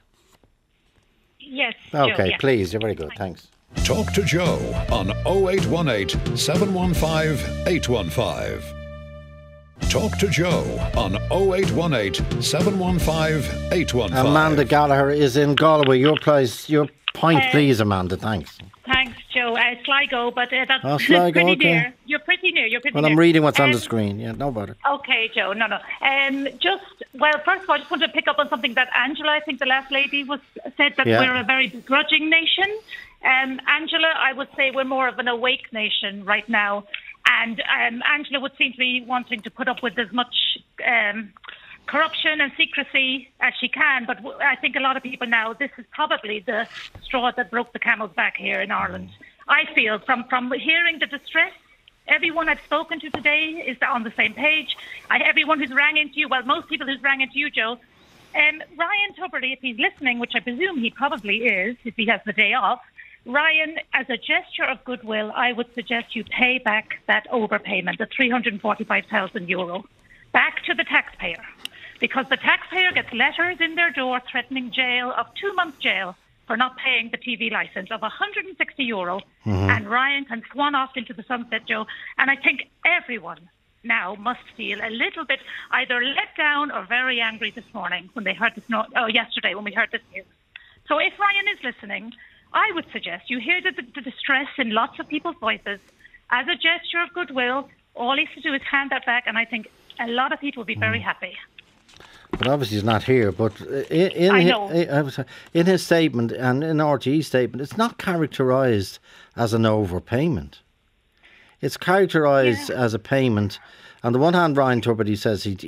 Yes. Okay, Joe, yeah. Please. You're very good. Thanks. Talk to Joe on 0818 715 815. Talk to Joe on 0818 715 815. Amanda Gallagher is in Galway. Your point, please, Amanda. Thanks. Thanks, Joe. Sligo, but that's Sligo, pretty okay. near. You're pretty near. Well, I'm reading what's on the screen. Yeah, no bother. Okay, Joe. No. First of all, I just wanted to pick up on something that Angela, I think the last lady, said that we're a very begrudging nation. Angela, I would say we're more of an awake nation right now. And Angela would seem to be wanting to put up with as much corruption and secrecy as she can. But I think a lot of people now, this is probably the straw that broke the camel's back here in Ireland. I feel from hearing the distress, everyone I've spoken to today is on the same page. Everyone who's rang into you, well, most people who's rang into you, Joe. Ryan Tubridy, if he's listening, which I presume he probably is, if he has the day off, Ryan, as a gesture of goodwill, I would suggest you pay back that overpayment, the €345,000, back to the taxpayer. Because the taxpayer gets letters in their door threatening jail of 2 months jail for not paying the TV licence of €160, and Ryan can swan off into the sunset, Joe. And I think everyone now must feel a little bit either let down or very angry this morning when they heard yesterday when we heard this news. So if Ryan is listening, I would suggest you hear the distress in lots of people's voices. As a gesture of goodwill, all he has to do is hand that back, and I think a lot of people will be very happy. But obviously he's not here. But in his statement and in RTE's statement, it's not characterised as an overpayment. It's characterised as a payment. On the one hand, Ryan Tubridy says he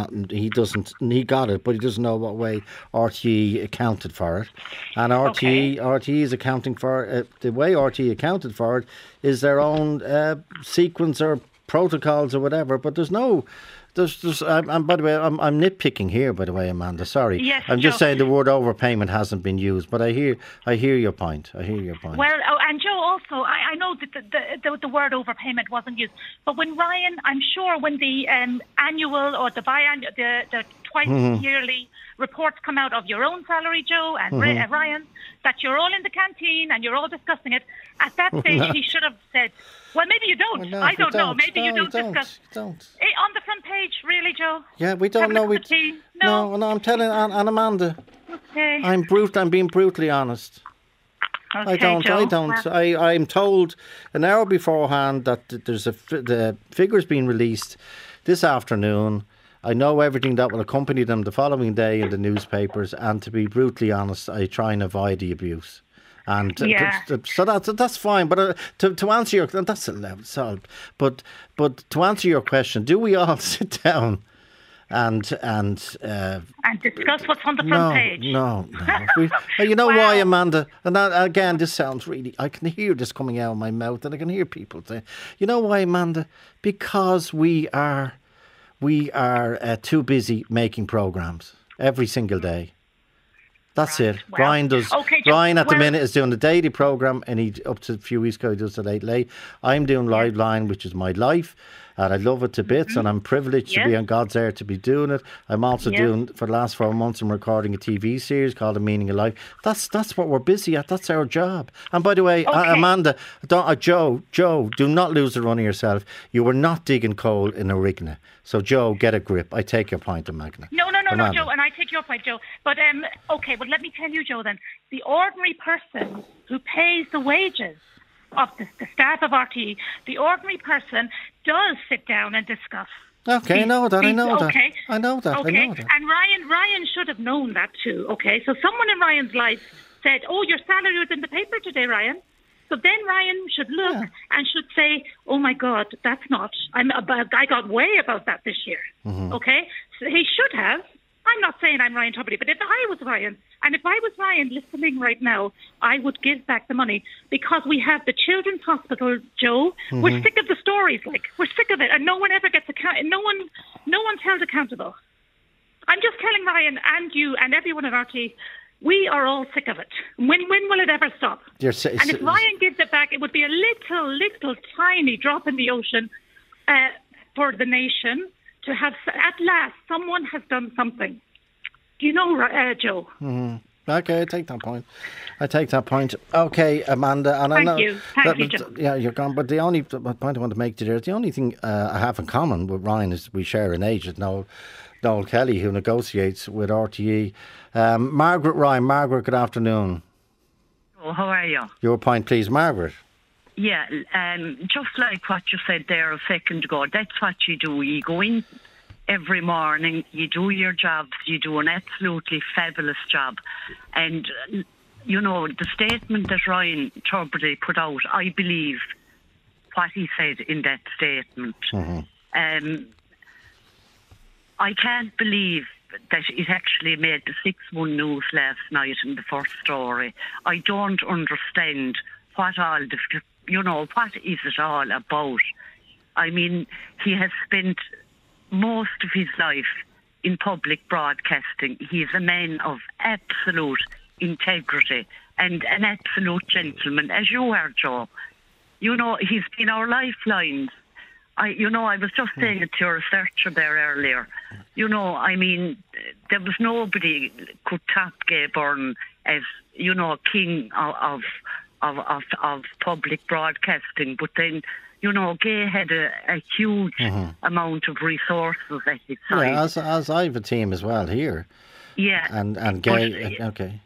got it, but he doesn't know what way RTE accounted for it. And RTE is accounting for it. The way RTE accounted for it is their own sequence or protocols or whatever. But there's no. And by the way, I'm nitpicking here. By the way, Amanda, sorry. Yes, I'm just saying the word overpayment hasn't been used, but I hear your point. Well, and Joe, also, I know that the word overpayment wasn't used, but when Ryan, I'm sure when the annual or the biannual, the twice yearly reports come out of your own salary, Joe, and Ryan, that you're all in the canteen and you're all discussing it. At that stage, he should have said. Well, maybe you don't. No, I don't know. Maybe you don't discuss. Don't. On the front page, really, Joe? Yeah, we don't know. No, I'm telling Anne Amanda. Okay. I'm being brutally honest. Okay, I don't. Joe. I'm told an hour beforehand that the figure's been released this afternoon. I know everything that will accompany them the following day in the newspapers, and to be brutally honest, I try and avoid the abuse. And so that's fine. But to answer your that's a level solved. But to answer your question, do we all sit down and discuss what's on the front page? No. You know why, Amanda? And that, again, this sounds really. I can hear this coming out of my mouth, and I can hear people say, "You know why, Amanda? Because we are too busy making programs every single day." That's it. Well, Ryan does. Okay, Joe, Ryan at the minute is doing the daily programme, and he up to a few weeks ago he does the late. I'm doing Live Line, which is my life. And I love it to bits, and I'm privileged to be on God's Air to be doing it. I'm also doing, for the last 4 months, I'm recording a TV series called The Meaning of Life. That's what we're busy at. That's our job. And by the way, Amanda, Joe, do not lose the run of yourself. You were not digging coal in Arigna. So, Joe, get a grip. I take your point, Amanda. No, Joe, and I take your point, Joe. But, but let me tell you, Joe, then, the ordinary person who pays the wages of the staff of RTE, the ordinary person does sit down and discuss. Okay, I know that. Okay. I know that. And Ryan should have known that too. Okay, so someone in Ryan's life said, "Oh, your salary was in the paper today, Ryan." So then Ryan should look and should say, "Oh my God, that's not. I got way about that this year." Mm-hmm. Okay, so he should have. I'm not saying I'm Ryan Tubridy, but if I was Ryan, and if I was Ryan listening right now, I would give back the money, because we have the Children's Hospital, Joe. Mm-hmm. We're sick of the stories, we're sick of it, and no one ever gets no one's held accountable. I'm just telling Ryan and you and everyone at RT, we are all sick of it. When will it ever stop? And if Ryan gives it back, it would be a little tiny drop in the ocean for the nation. To have, at last, someone has done something. Do you know, Joe? Mm-hmm. Okay, I take that point. Okay, Amanda. And Thank you, Joe. Yeah, you're gone. But the only point I want to make today is the only thing I have in common with Ryan is we share an age. It's Noel Kelly, who negotiates with RTE. Margaret, good afternoon. Oh, how are you? Your point, please, Margaret. Yeah, just like what you said there a second ago, that's what you do. You go in every morning, you do your jobs, you do an absolutely fabulous job. And, the statement that Ryan Tubridy put out, I believe what he said in that statement. Mm-hmm. I can't believe that it actually made the 6-1 news last night in the first story. I don't understand what all what is it all about? I mean, he has spent most of his life in public broadcasting. He is a man of absolute integrity and an absolute gentleman, as you are, Joe. He's been our lifelines. I was just saying it to your researcher there earlier. There was nobody could top Gay Byrne as, king of public broadcasting, but then Gay had a huge amount of resources at his side. Yeah, as I have a team as well here. Yeah, and Gay. Okay,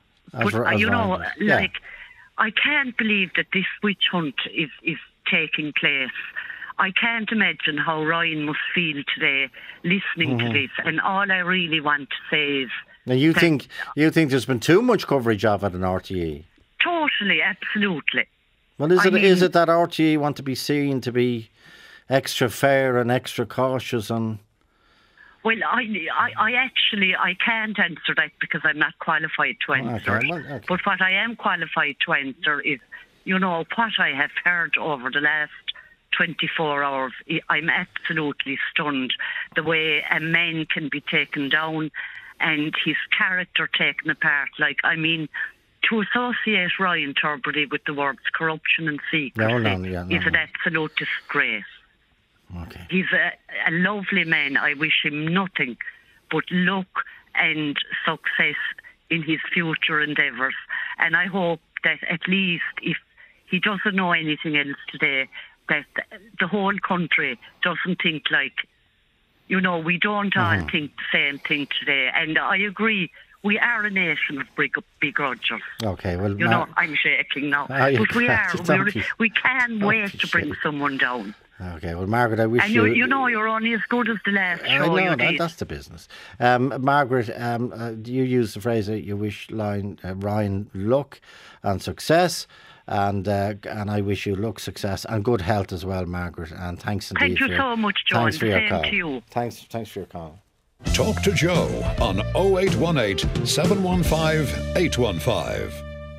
I can't believe that this witch hunt is taking place. I can't imagine how Ryan must feel today listening to this, and all I really want to say is. Now you think there's been too much coverage of it in RTE? Totally, absolutely. Well, is it that RTE want to be seen to be extra fair and extra cautious on? Well, I can't answer that because I'm not qualified to answer it. But what I am qualified to answer is, what I have heard over the last 24 hours. I'm absolutely stunned the way a man can be taken down and his character taken apart. To associate Ryan Tubridy with the words corruption and secrecy is an absolute disgrace. Okay. He's a lovely man. I wish him nothing but luck and success in his future endeavours. And I hope that at least if he doesn't know anything else today, that the whole country doesn't think we don't all think the same thing today. And I agree. We are a nation of begrudgers. Okay, well, I'm shaking now, but we are. We can't wait to bring someone down. Okay, well, Margaret, I wish and you're only as good as the last show you did. That's the business. Margaret, you use the phrase that you wish Ryan luck and success, and I wish you luck, success, and good health as well, Margaret. And thanks indeed. Thank you so much, John. Thanks for your call. To you. Thanks for your call. Talk to Joe on 0818 715 815.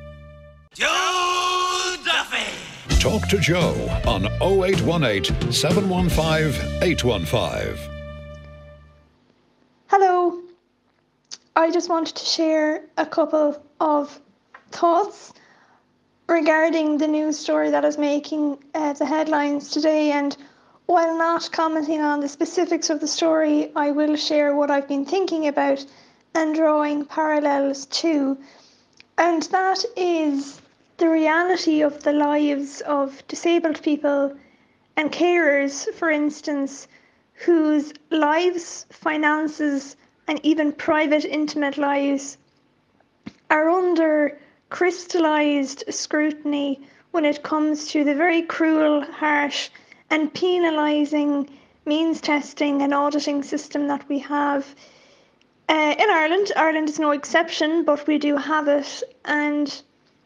Joe Duffy. Talk to Joe on 0818 715 815. Hello. I I just wanted to share a couple of thoughts regarding the news story that is making the headlines today. And while not commenting on the specifics of the story, I will share what I've been thinking about and drawing parallels to. And that is the reality of the lives of disabled people and carers, for instance, whose lives, finances, and even private, intimate lives are under crystallised scrutiny when it comes to the very cruel, harsh, and penalising means testing and auditing system that we have in Ireland. Ireland is no exception, but we do have it. And,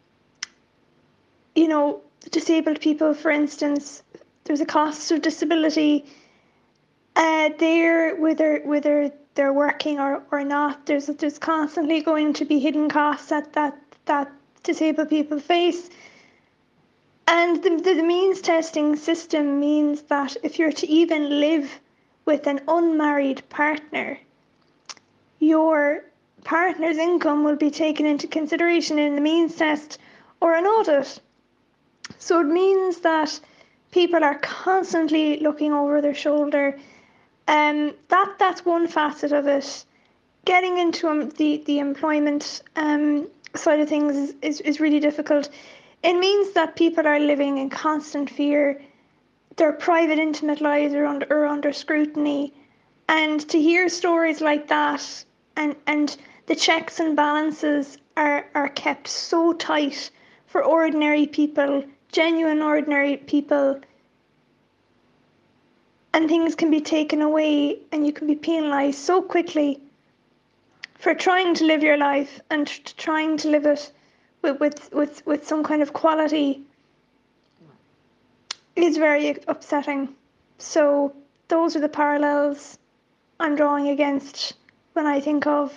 you know, disabled people, for instance, there's a cost of disability there, whether they're working or not. There's constantly going to be hidden costs that disabled people face. And the means testing system means that if you're to even live with an unmarried partner, your partner's income will be taken into consideration in the means test or an audit. So it means that people are constantly looking over their shoulder. That's one facet of it. Getting into the employment side of things is really difficult. It means that people are living in constant fear. Their private, intimate lives are under scrutiny. And to hear stories like that, and the checks and balances are kept so tight for ordinary people, genuine ordinary people, and things can be taken away and you can be penalised so quickly for trying to live your life and trying to live it with some kind of quality is very upsetting. So those are the parallels I'm drawing against when I think of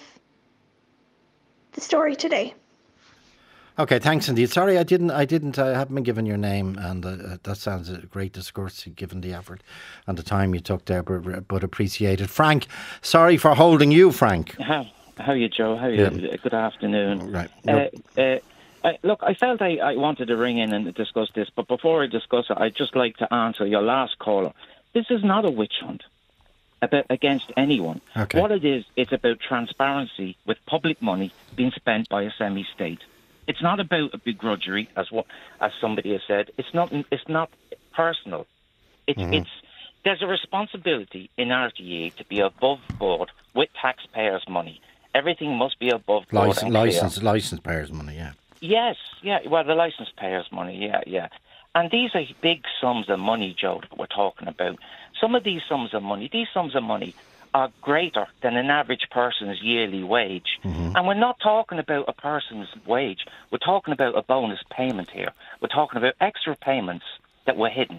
the story today. Okay, thanks indeed. Sorry, I haven't been given your name, and that sounds a great discourse given the effort and the time you took there, but appreciated. Frank, sorry for holding you, Frank. How are you, Joe? How are you? Yeah. Good afternoon. Right. Look, I felt I wanted to ring in and discuss this, but before I discuss it, I'd just like to answer your last caller. This is not a witch hunt against anyone. Okay. What it is, it's about transparency with public money being spent by a semi-state. It's not about a begrudgery, as somebody has said. It's not personal. It's there's a responsibility in RTE to be above board with taxpayers' money. Everything must be above board. License payers' money, yeah. Yes, yeah. Well, the license payers' money, yeah. And these are big sums of money, Joe, that we're talking about. Some of these sums of money are greater than an average person's yearly wage. Mm-hmm. And we're not talking about a person's wage. We're talking about a bonus payment here. We're talking about extra payments that were hidden.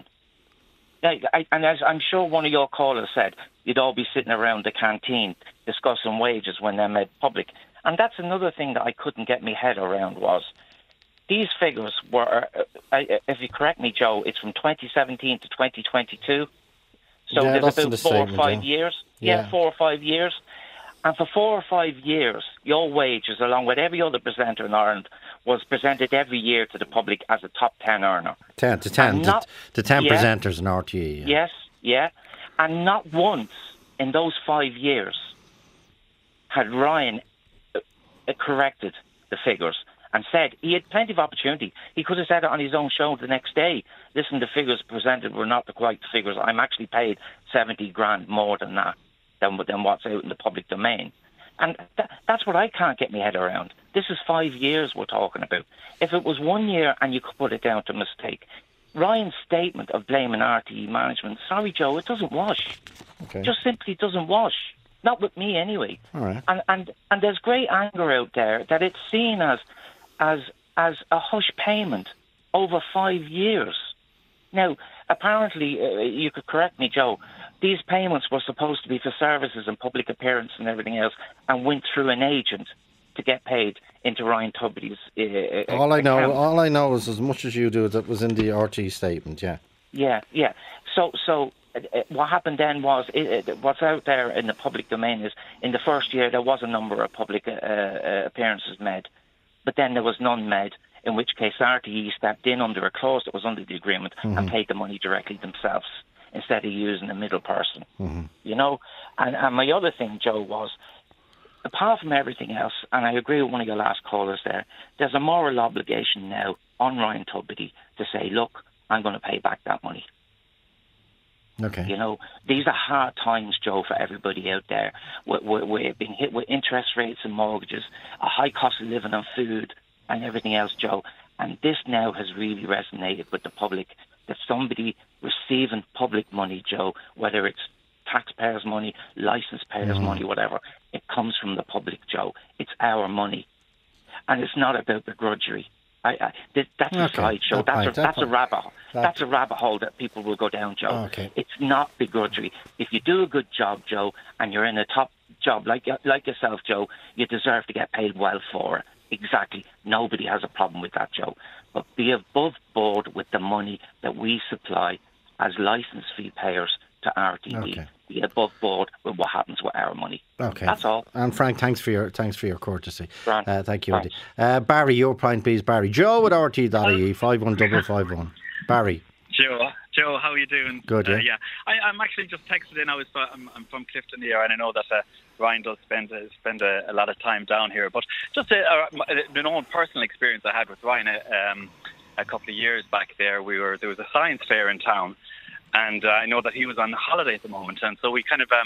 And as I'm sure one of your callers said, you'd all be sitting around the canteen discussing wages when they're made public. And that's another thing that I couldn't get my head around was these figures were, if you correct me, Joe, it's from 2017 to 2022. So there's about 4 or 5 years. Yeah, 4 or 5 years. And for 4 or 5 years, your wages, along with every other presenter in Ireland, was presented every year to the public as a top 10 earner. 10 presenters in RTE. Yeah. Yes, yeah. And not once in those 5 years had Ryan corrected the figures and said he had plenty of opportunity. He could have said it on his own show the next day. Listen, the figures presented were not quite the figures. I'm actually paid 70 grand more than that, than what's out in the public domain. And that's what I can't get my head around. This is 5 years we're talking about. If it was 1 year and you could put it down to mistake, Ryan's statement of blaming RTE management, sorry, Joe, it doesn't wash. Okay. Just simply doesn't wash. Not with me, anyway. All right. And there's great anger out there that it's seen as a hush payment over 5 years. Now, apparently, you could correct me, Joe, these payments were supposed to be for services and public appearance and everything else, and went through an agent to get paid into Ryan Tubridy's All I know is as much as you do that was in the RT statement, yeah. Yeah. So what happened then was, what's out there in the public domain is, in the first year there was a number of public appearances made, but then there was none made, in which case RTE stepped in under a clause that was under the agreement and paid the money directly themselves, instead of using a middle person. You know? And my other thing, Joe, was, apart from everything else, and I agree with one of your last callers there, there's a moral obligation now on Ryan Tubridy to say, look, I'm going to pay back that money. Okay. You know, these are hard times, Joe, for everybody out there. We're being hit with interest rates and mortgages, a high cost of living on food and everything else, Joe. And this now has really resonated with the public, that somebody receiving public money, Joe, whether it's taxpayers' money, licence payers' money, whatever, it comes from the public, Joe. It's our money. And it's not about begrudgery. That's a sideshow. That's a rabbit hole. That's a rabbit hole that people will go down, Joe. Okay. It's not begrudgery. If you do a good job, Joe, and you're in a top job like yourself, Joe, you deserve to get paid well for it. Exactly. Nobody has a problem with that, Joe. But be above board with the money that we supply as licence fee payers to RTE. Okay. Be above board with what happens with our money. Okay, that's all. And Frank, thanks for your courtesy. Thank you, Andy. Barry, your point, please. Barry, Joe at RTE.ie 51551. Barry. Joe, how are you doing? Good. Yeah. I'm actually just texted in. I'm from Clifton here, and I know that Ryan does spend a lot of time down here. But just an own personal experience I had with Ryan a couple of years back. There was a science fair in town. And I know that he was on holiday at the moment, and so we kind of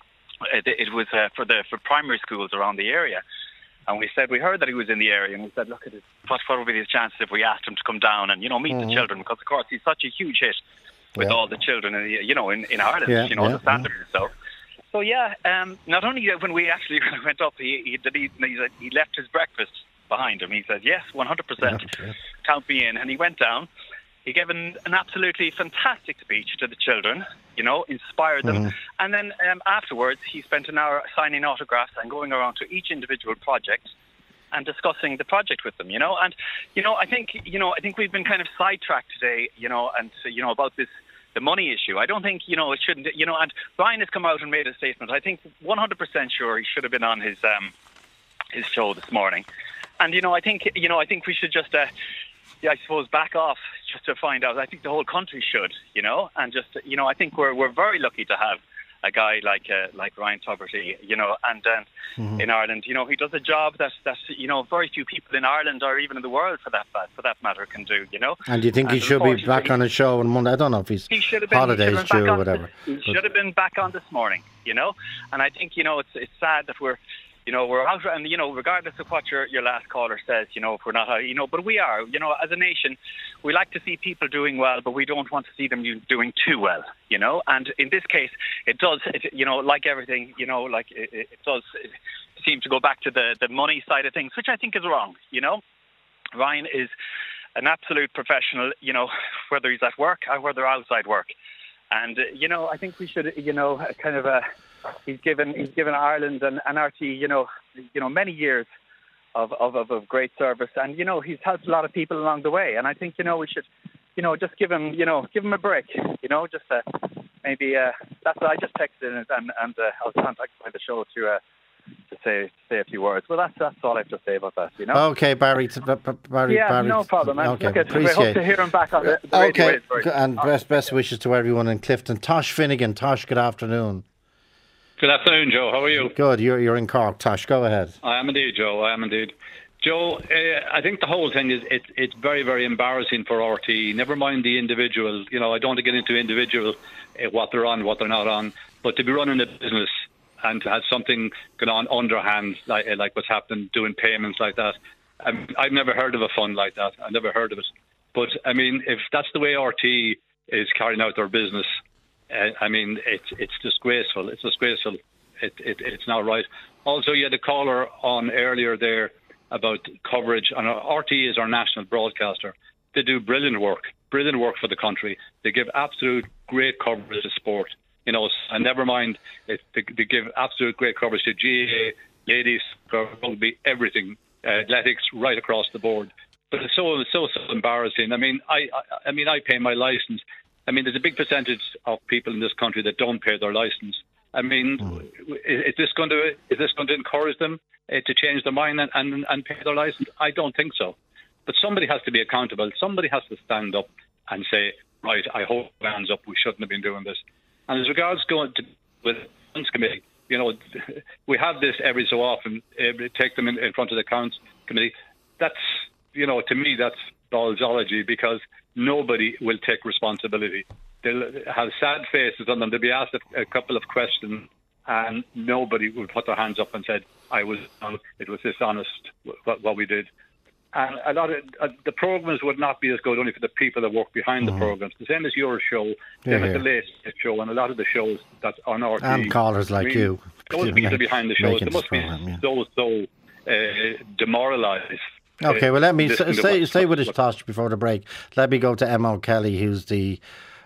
it was for primary schools around the area, and we heard that he was in the area, and we said, look, what would be his chances if we asked him to come down and meet the children, because of course he's such a huge hit with all the children in Ireland, the standard and stuff. So not only when we actually went up, he left his breakfast behind him. He said, yes, 100%, count me in, and he went down. He gave an absolutely fantastic speech to the children, inspired them. And then afterwards, he spent an hour signing autographs and going around to each individual project and discussing the project with them, And, I think we've been kind of sidetracked today, about the money issue. I don't think, it shouldn't, and Ryan has come out and made a statement. I think 100% sure he should have been on his show this morning. And, I think we should just... I suppose back off just to find out. I think the whole country should, and just, I think we're very lucky to have a guy like Ryan Tubridy, and in Ireland, he does a job that very few people in Ireland or even in the world for that matter can do, And do you think he should be back on a show on Monday? I don't know if he's holidays due or whatever. He should have been back on this morning, and I think it's sad that we're out, and regardless of what your last caller says, if we're not out, but we are, as a nation, we like to see people doing well, but we don't want to see them doing too well, and in this case, it does, like everything, it does seem to go back to the money side of things, which I think is wrong, Ryan is an absolute professional, whether he's at work or whether outside work, and, I think we should, kind of, He's given Ireland and RTE, many years of great service, and he's helped a lot of people along the way. And I think we should, just give him a break. Just maybe that's what I just texted in, and I was contacted by the show to say a few words. Well, that's all I have to say about that. Okay, Barry. Barry. No problem. Okay, I hope to hear him back on the radio. Okay, and best wishes to everyone in Clifton. Tosh Finnegan. Tosh, good afternoon. Good afternoon, Joe. How are you? Good. You're in Cork. Tosh, go ahead. I am indeed, Joe. Joe, I think the whole thing is it's very, very embarrassing for RTE. Never mind the individual. I don't want to get into individual what they're on, what they're not on, but to be running a business and to have something going on underhand, like what's happened, doing payments like that. I've never heard of a fund like that. I've never heard of it. But I mean, if that's the way RTE is carrying out their business, it's disgraceful. It's disgraceful. It's not right. Also, you had a caller on earlier there about coverage, and RTE is our national broadcaster. They do brilliant work for the country. They give absolute great coverage to sport, and never mind, they give absolute great coverage to GAA, ladies, rugby, everything, athletics, right across the board. But it's so embarrassing. I mean, I pay my licence I mean, there's a big percentage of people in this country that don't pay their licence. I mean, is this going to encourage them to change their mind and pay their licence? I don't think so. But somebody has to be accountable. Somebody has to stand up and say, right, I hold hands up. We shouldn't have been doing this. And as regards going to with the Accounts Committee, you know, we have this every so often. Take them in front of the Accounts Committee. That's, you know, to me, that's balzology, because nobody will take responsibility. They'll have sad faces on them. They'll be asked a couple of questions, and nobody will put their hands up and said, it was dishonest what we did. And a lot of the programs would not be as good only for the people that work behind the programs. The same as your show, same as the Late Show, and a lot of the shows that on RTÉ. And callers like you. Those people behind the shows, they must be so demoralised. Okay, well, let me say with this, Tosh, before the break. Let me go to Emma O'Kelly, who's the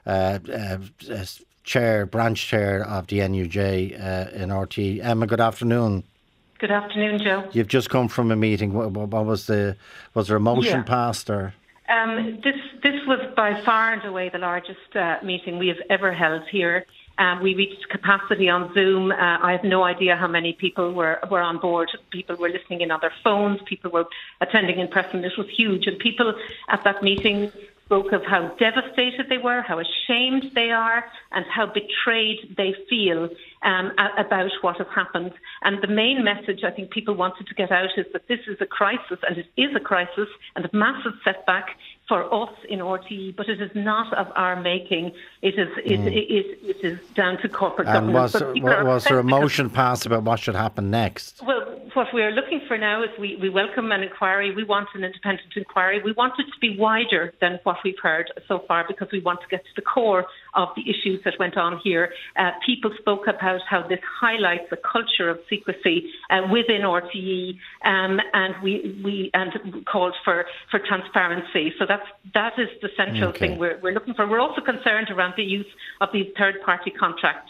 branch chair of the NUJ in RTÉ. Emma, good afternoon. Good afternoon, Joe. You've just come from a meeting. What was there a motion passed or? This was by far and away the largest meeting we have ever held here. We reached capacity on Zoom. I have no idea how many people were on board. People were listening in on their phones. People were attending in person. It was huge. And people at that meeting spoke of how devastated they were, how ashamed they are, and how betrayed they feel about what has happened. And the main message I think people wanted to get out is that this is a crisis, and it is a crisis and a massive setback for us in RTÉ, but it is not of our making. It is down to corporate governance. And was there a motion passed about what should happen next? Well, what we are looking for now is we welcome an inquiry. We want an independent inquiry. We want it to be wider than what we've heard so far, because we want to get to the core of the issues that went on here. People spoke about how this highlights a culture of secrecy within RTÉ, and we called for transparency. So that is the central thing we're looking for. We're also concerned around the use of these third-party contracts.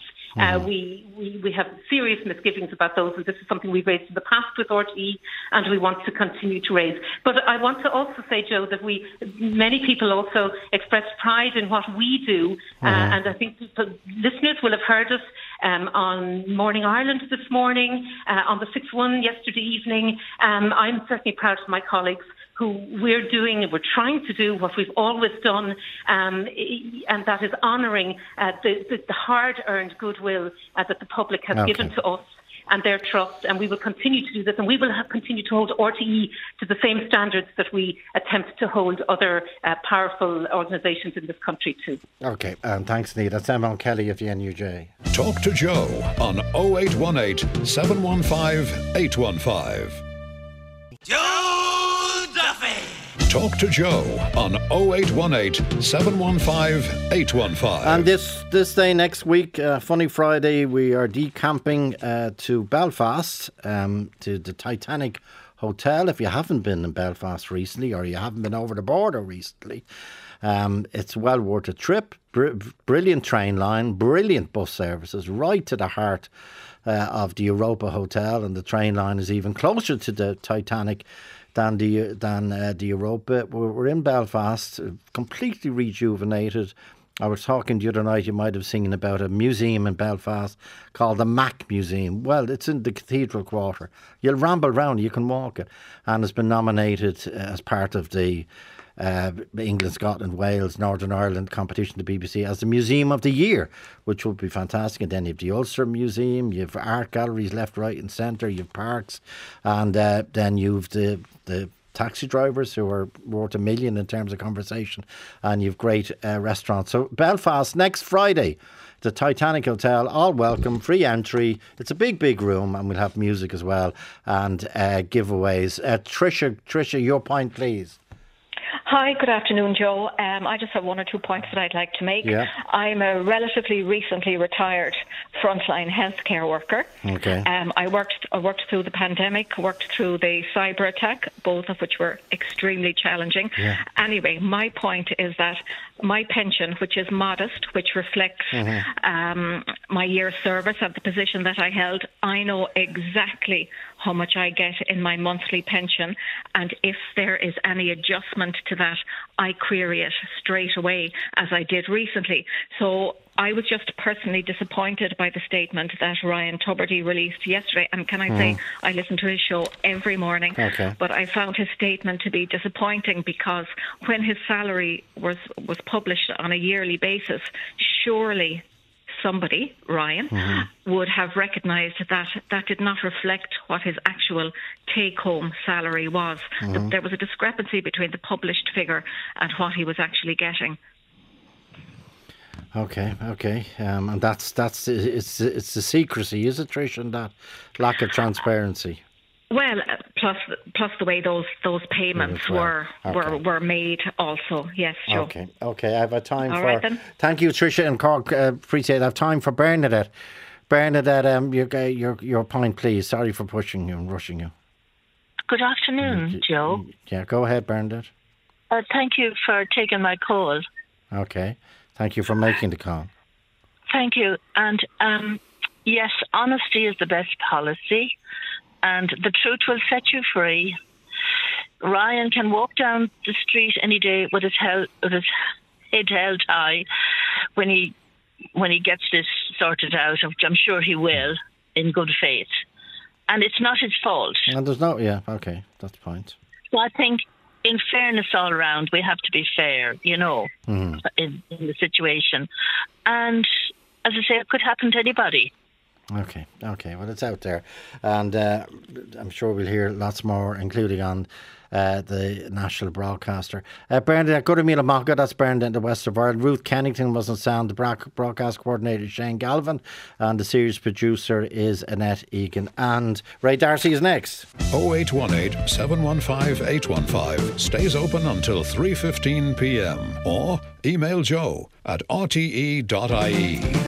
We have serious misgivings about those, and this is something we've raised in the past with RTÉ, and we want to continue to raise. But I want to also say, Joe, that many people also express pride in what we do, and I think listeners will have heard us on Morning Ireland this morning, on the 6-1 yesterday evening. I'm certainly proud of my colleagues who we're trying to do what we've always done, and that is honouring the hard-earned goodwill that the public has given to us and their trust, and we will continue to do this, and we will continue to hold RTÉ to the same standards that we attempt to hold other powerful organisations in this country too. Okay, thanks, Nita. That's Emma Kelly of the NUJ. Talk to Joe on 0818 715 815. Joe Duffy! Talk to Joe on 0818 715 815. And this day next week, Funny Friday, we are decamping to Belfast, to the Titanic Hotel. If you haven't been in Belfast recently, or you haven't been over the border recently, it's well worth a trip. Brilliant train line, brilliant bus services, right to the heart of the Europa Hotel, and the train line is even closer to the Titanic than the Europa. We're in Belfast, completely rejuvenated. I was talking the other night, you might have seen about a museum in Belfast called the Mac Museum. Well, it's in the Cathedral Quarter. You'll ramble around, you can walk it, and it's been nominated as part of the England, Scotland, Wales, Northern Ireland competition, the BBC, as the Museum of the Year, which would be fantastic. And then you have the Ulster Museum, you have art galleries left, right and centre, you have parks, and then you have the taxi drivers who are worth $1 million in terms of conversation, and you have great restaurants. So Belfast next Friday, the Titanic Hotel, all welcome, free entry. It's a big room, and we'll have music as well, and giveaways. Tricia, your point, please. Hi, good afternoon, Joe. I just have one or two points that I'd like to make. Yeah. I'm a relatively recently retired frontline healthcare worker. Okay. I worked through the pandemic, worked through the cyber attack, both of which were extremely challenging. Yeah. Anyway, my point is that my pension, which is modest, which reflects my year's service and the position that I held, I know exactly how much I get in my monthly pension, and if there is any adjustment to that, I query it straight away, as I did recently. So I was just personally disappointed by the statement that Ryan Tubridy released yesterday. And can I say, I listen to his show every morning, but I found his statement to be disappointing, because when his salary was published on a yearly basis, surely somebody, Ryan, would have recognised that that did not reflect what his actual take-home salary was. There was a discrepancy between the published figure and what he was actually getting. Okay, and that's it's the secrecy, is it, Trish, and that lack of transparency? Well, plus the way those payments were made also. Yes, Joe. Okay. I have a time All for. Right, then. Thank you, Tricia and Cork. Appreciate it. I have time for Bernadette. Bernadette, your point, please. Sorry for pushing you and rushing you. Good afternoon, Joe. Yeah, go ahead, Bernadette. Thank you for taking my call. Okay. Thank you for making the call. Thank you. And yes, honesty is the best policy, and the truth will set you free. Ryan can walk down the street any day with his head held high when he gets this sorted out, which I'm sure he will, in good faith. And it's not his fault. And there's no, okay, that's the point. So I think, in fairness all around, we have to be fair, in the situation. And as I say, it could happen to anybody. Okay. Well, it's out there. And I'm sure we'll hear lots more, including on the national broadcaster. Bernadette, good Mila Maka, that's Bernadette in the west of Ireland. Ruth Kennington wasn't sound. The broadcast coordinator, Shane Galvin. And the series producer is Annette Egan. And Ray Darcy is next. 0818 715 815 stays open until 3:15 p.m. or email Joe at rte.ie.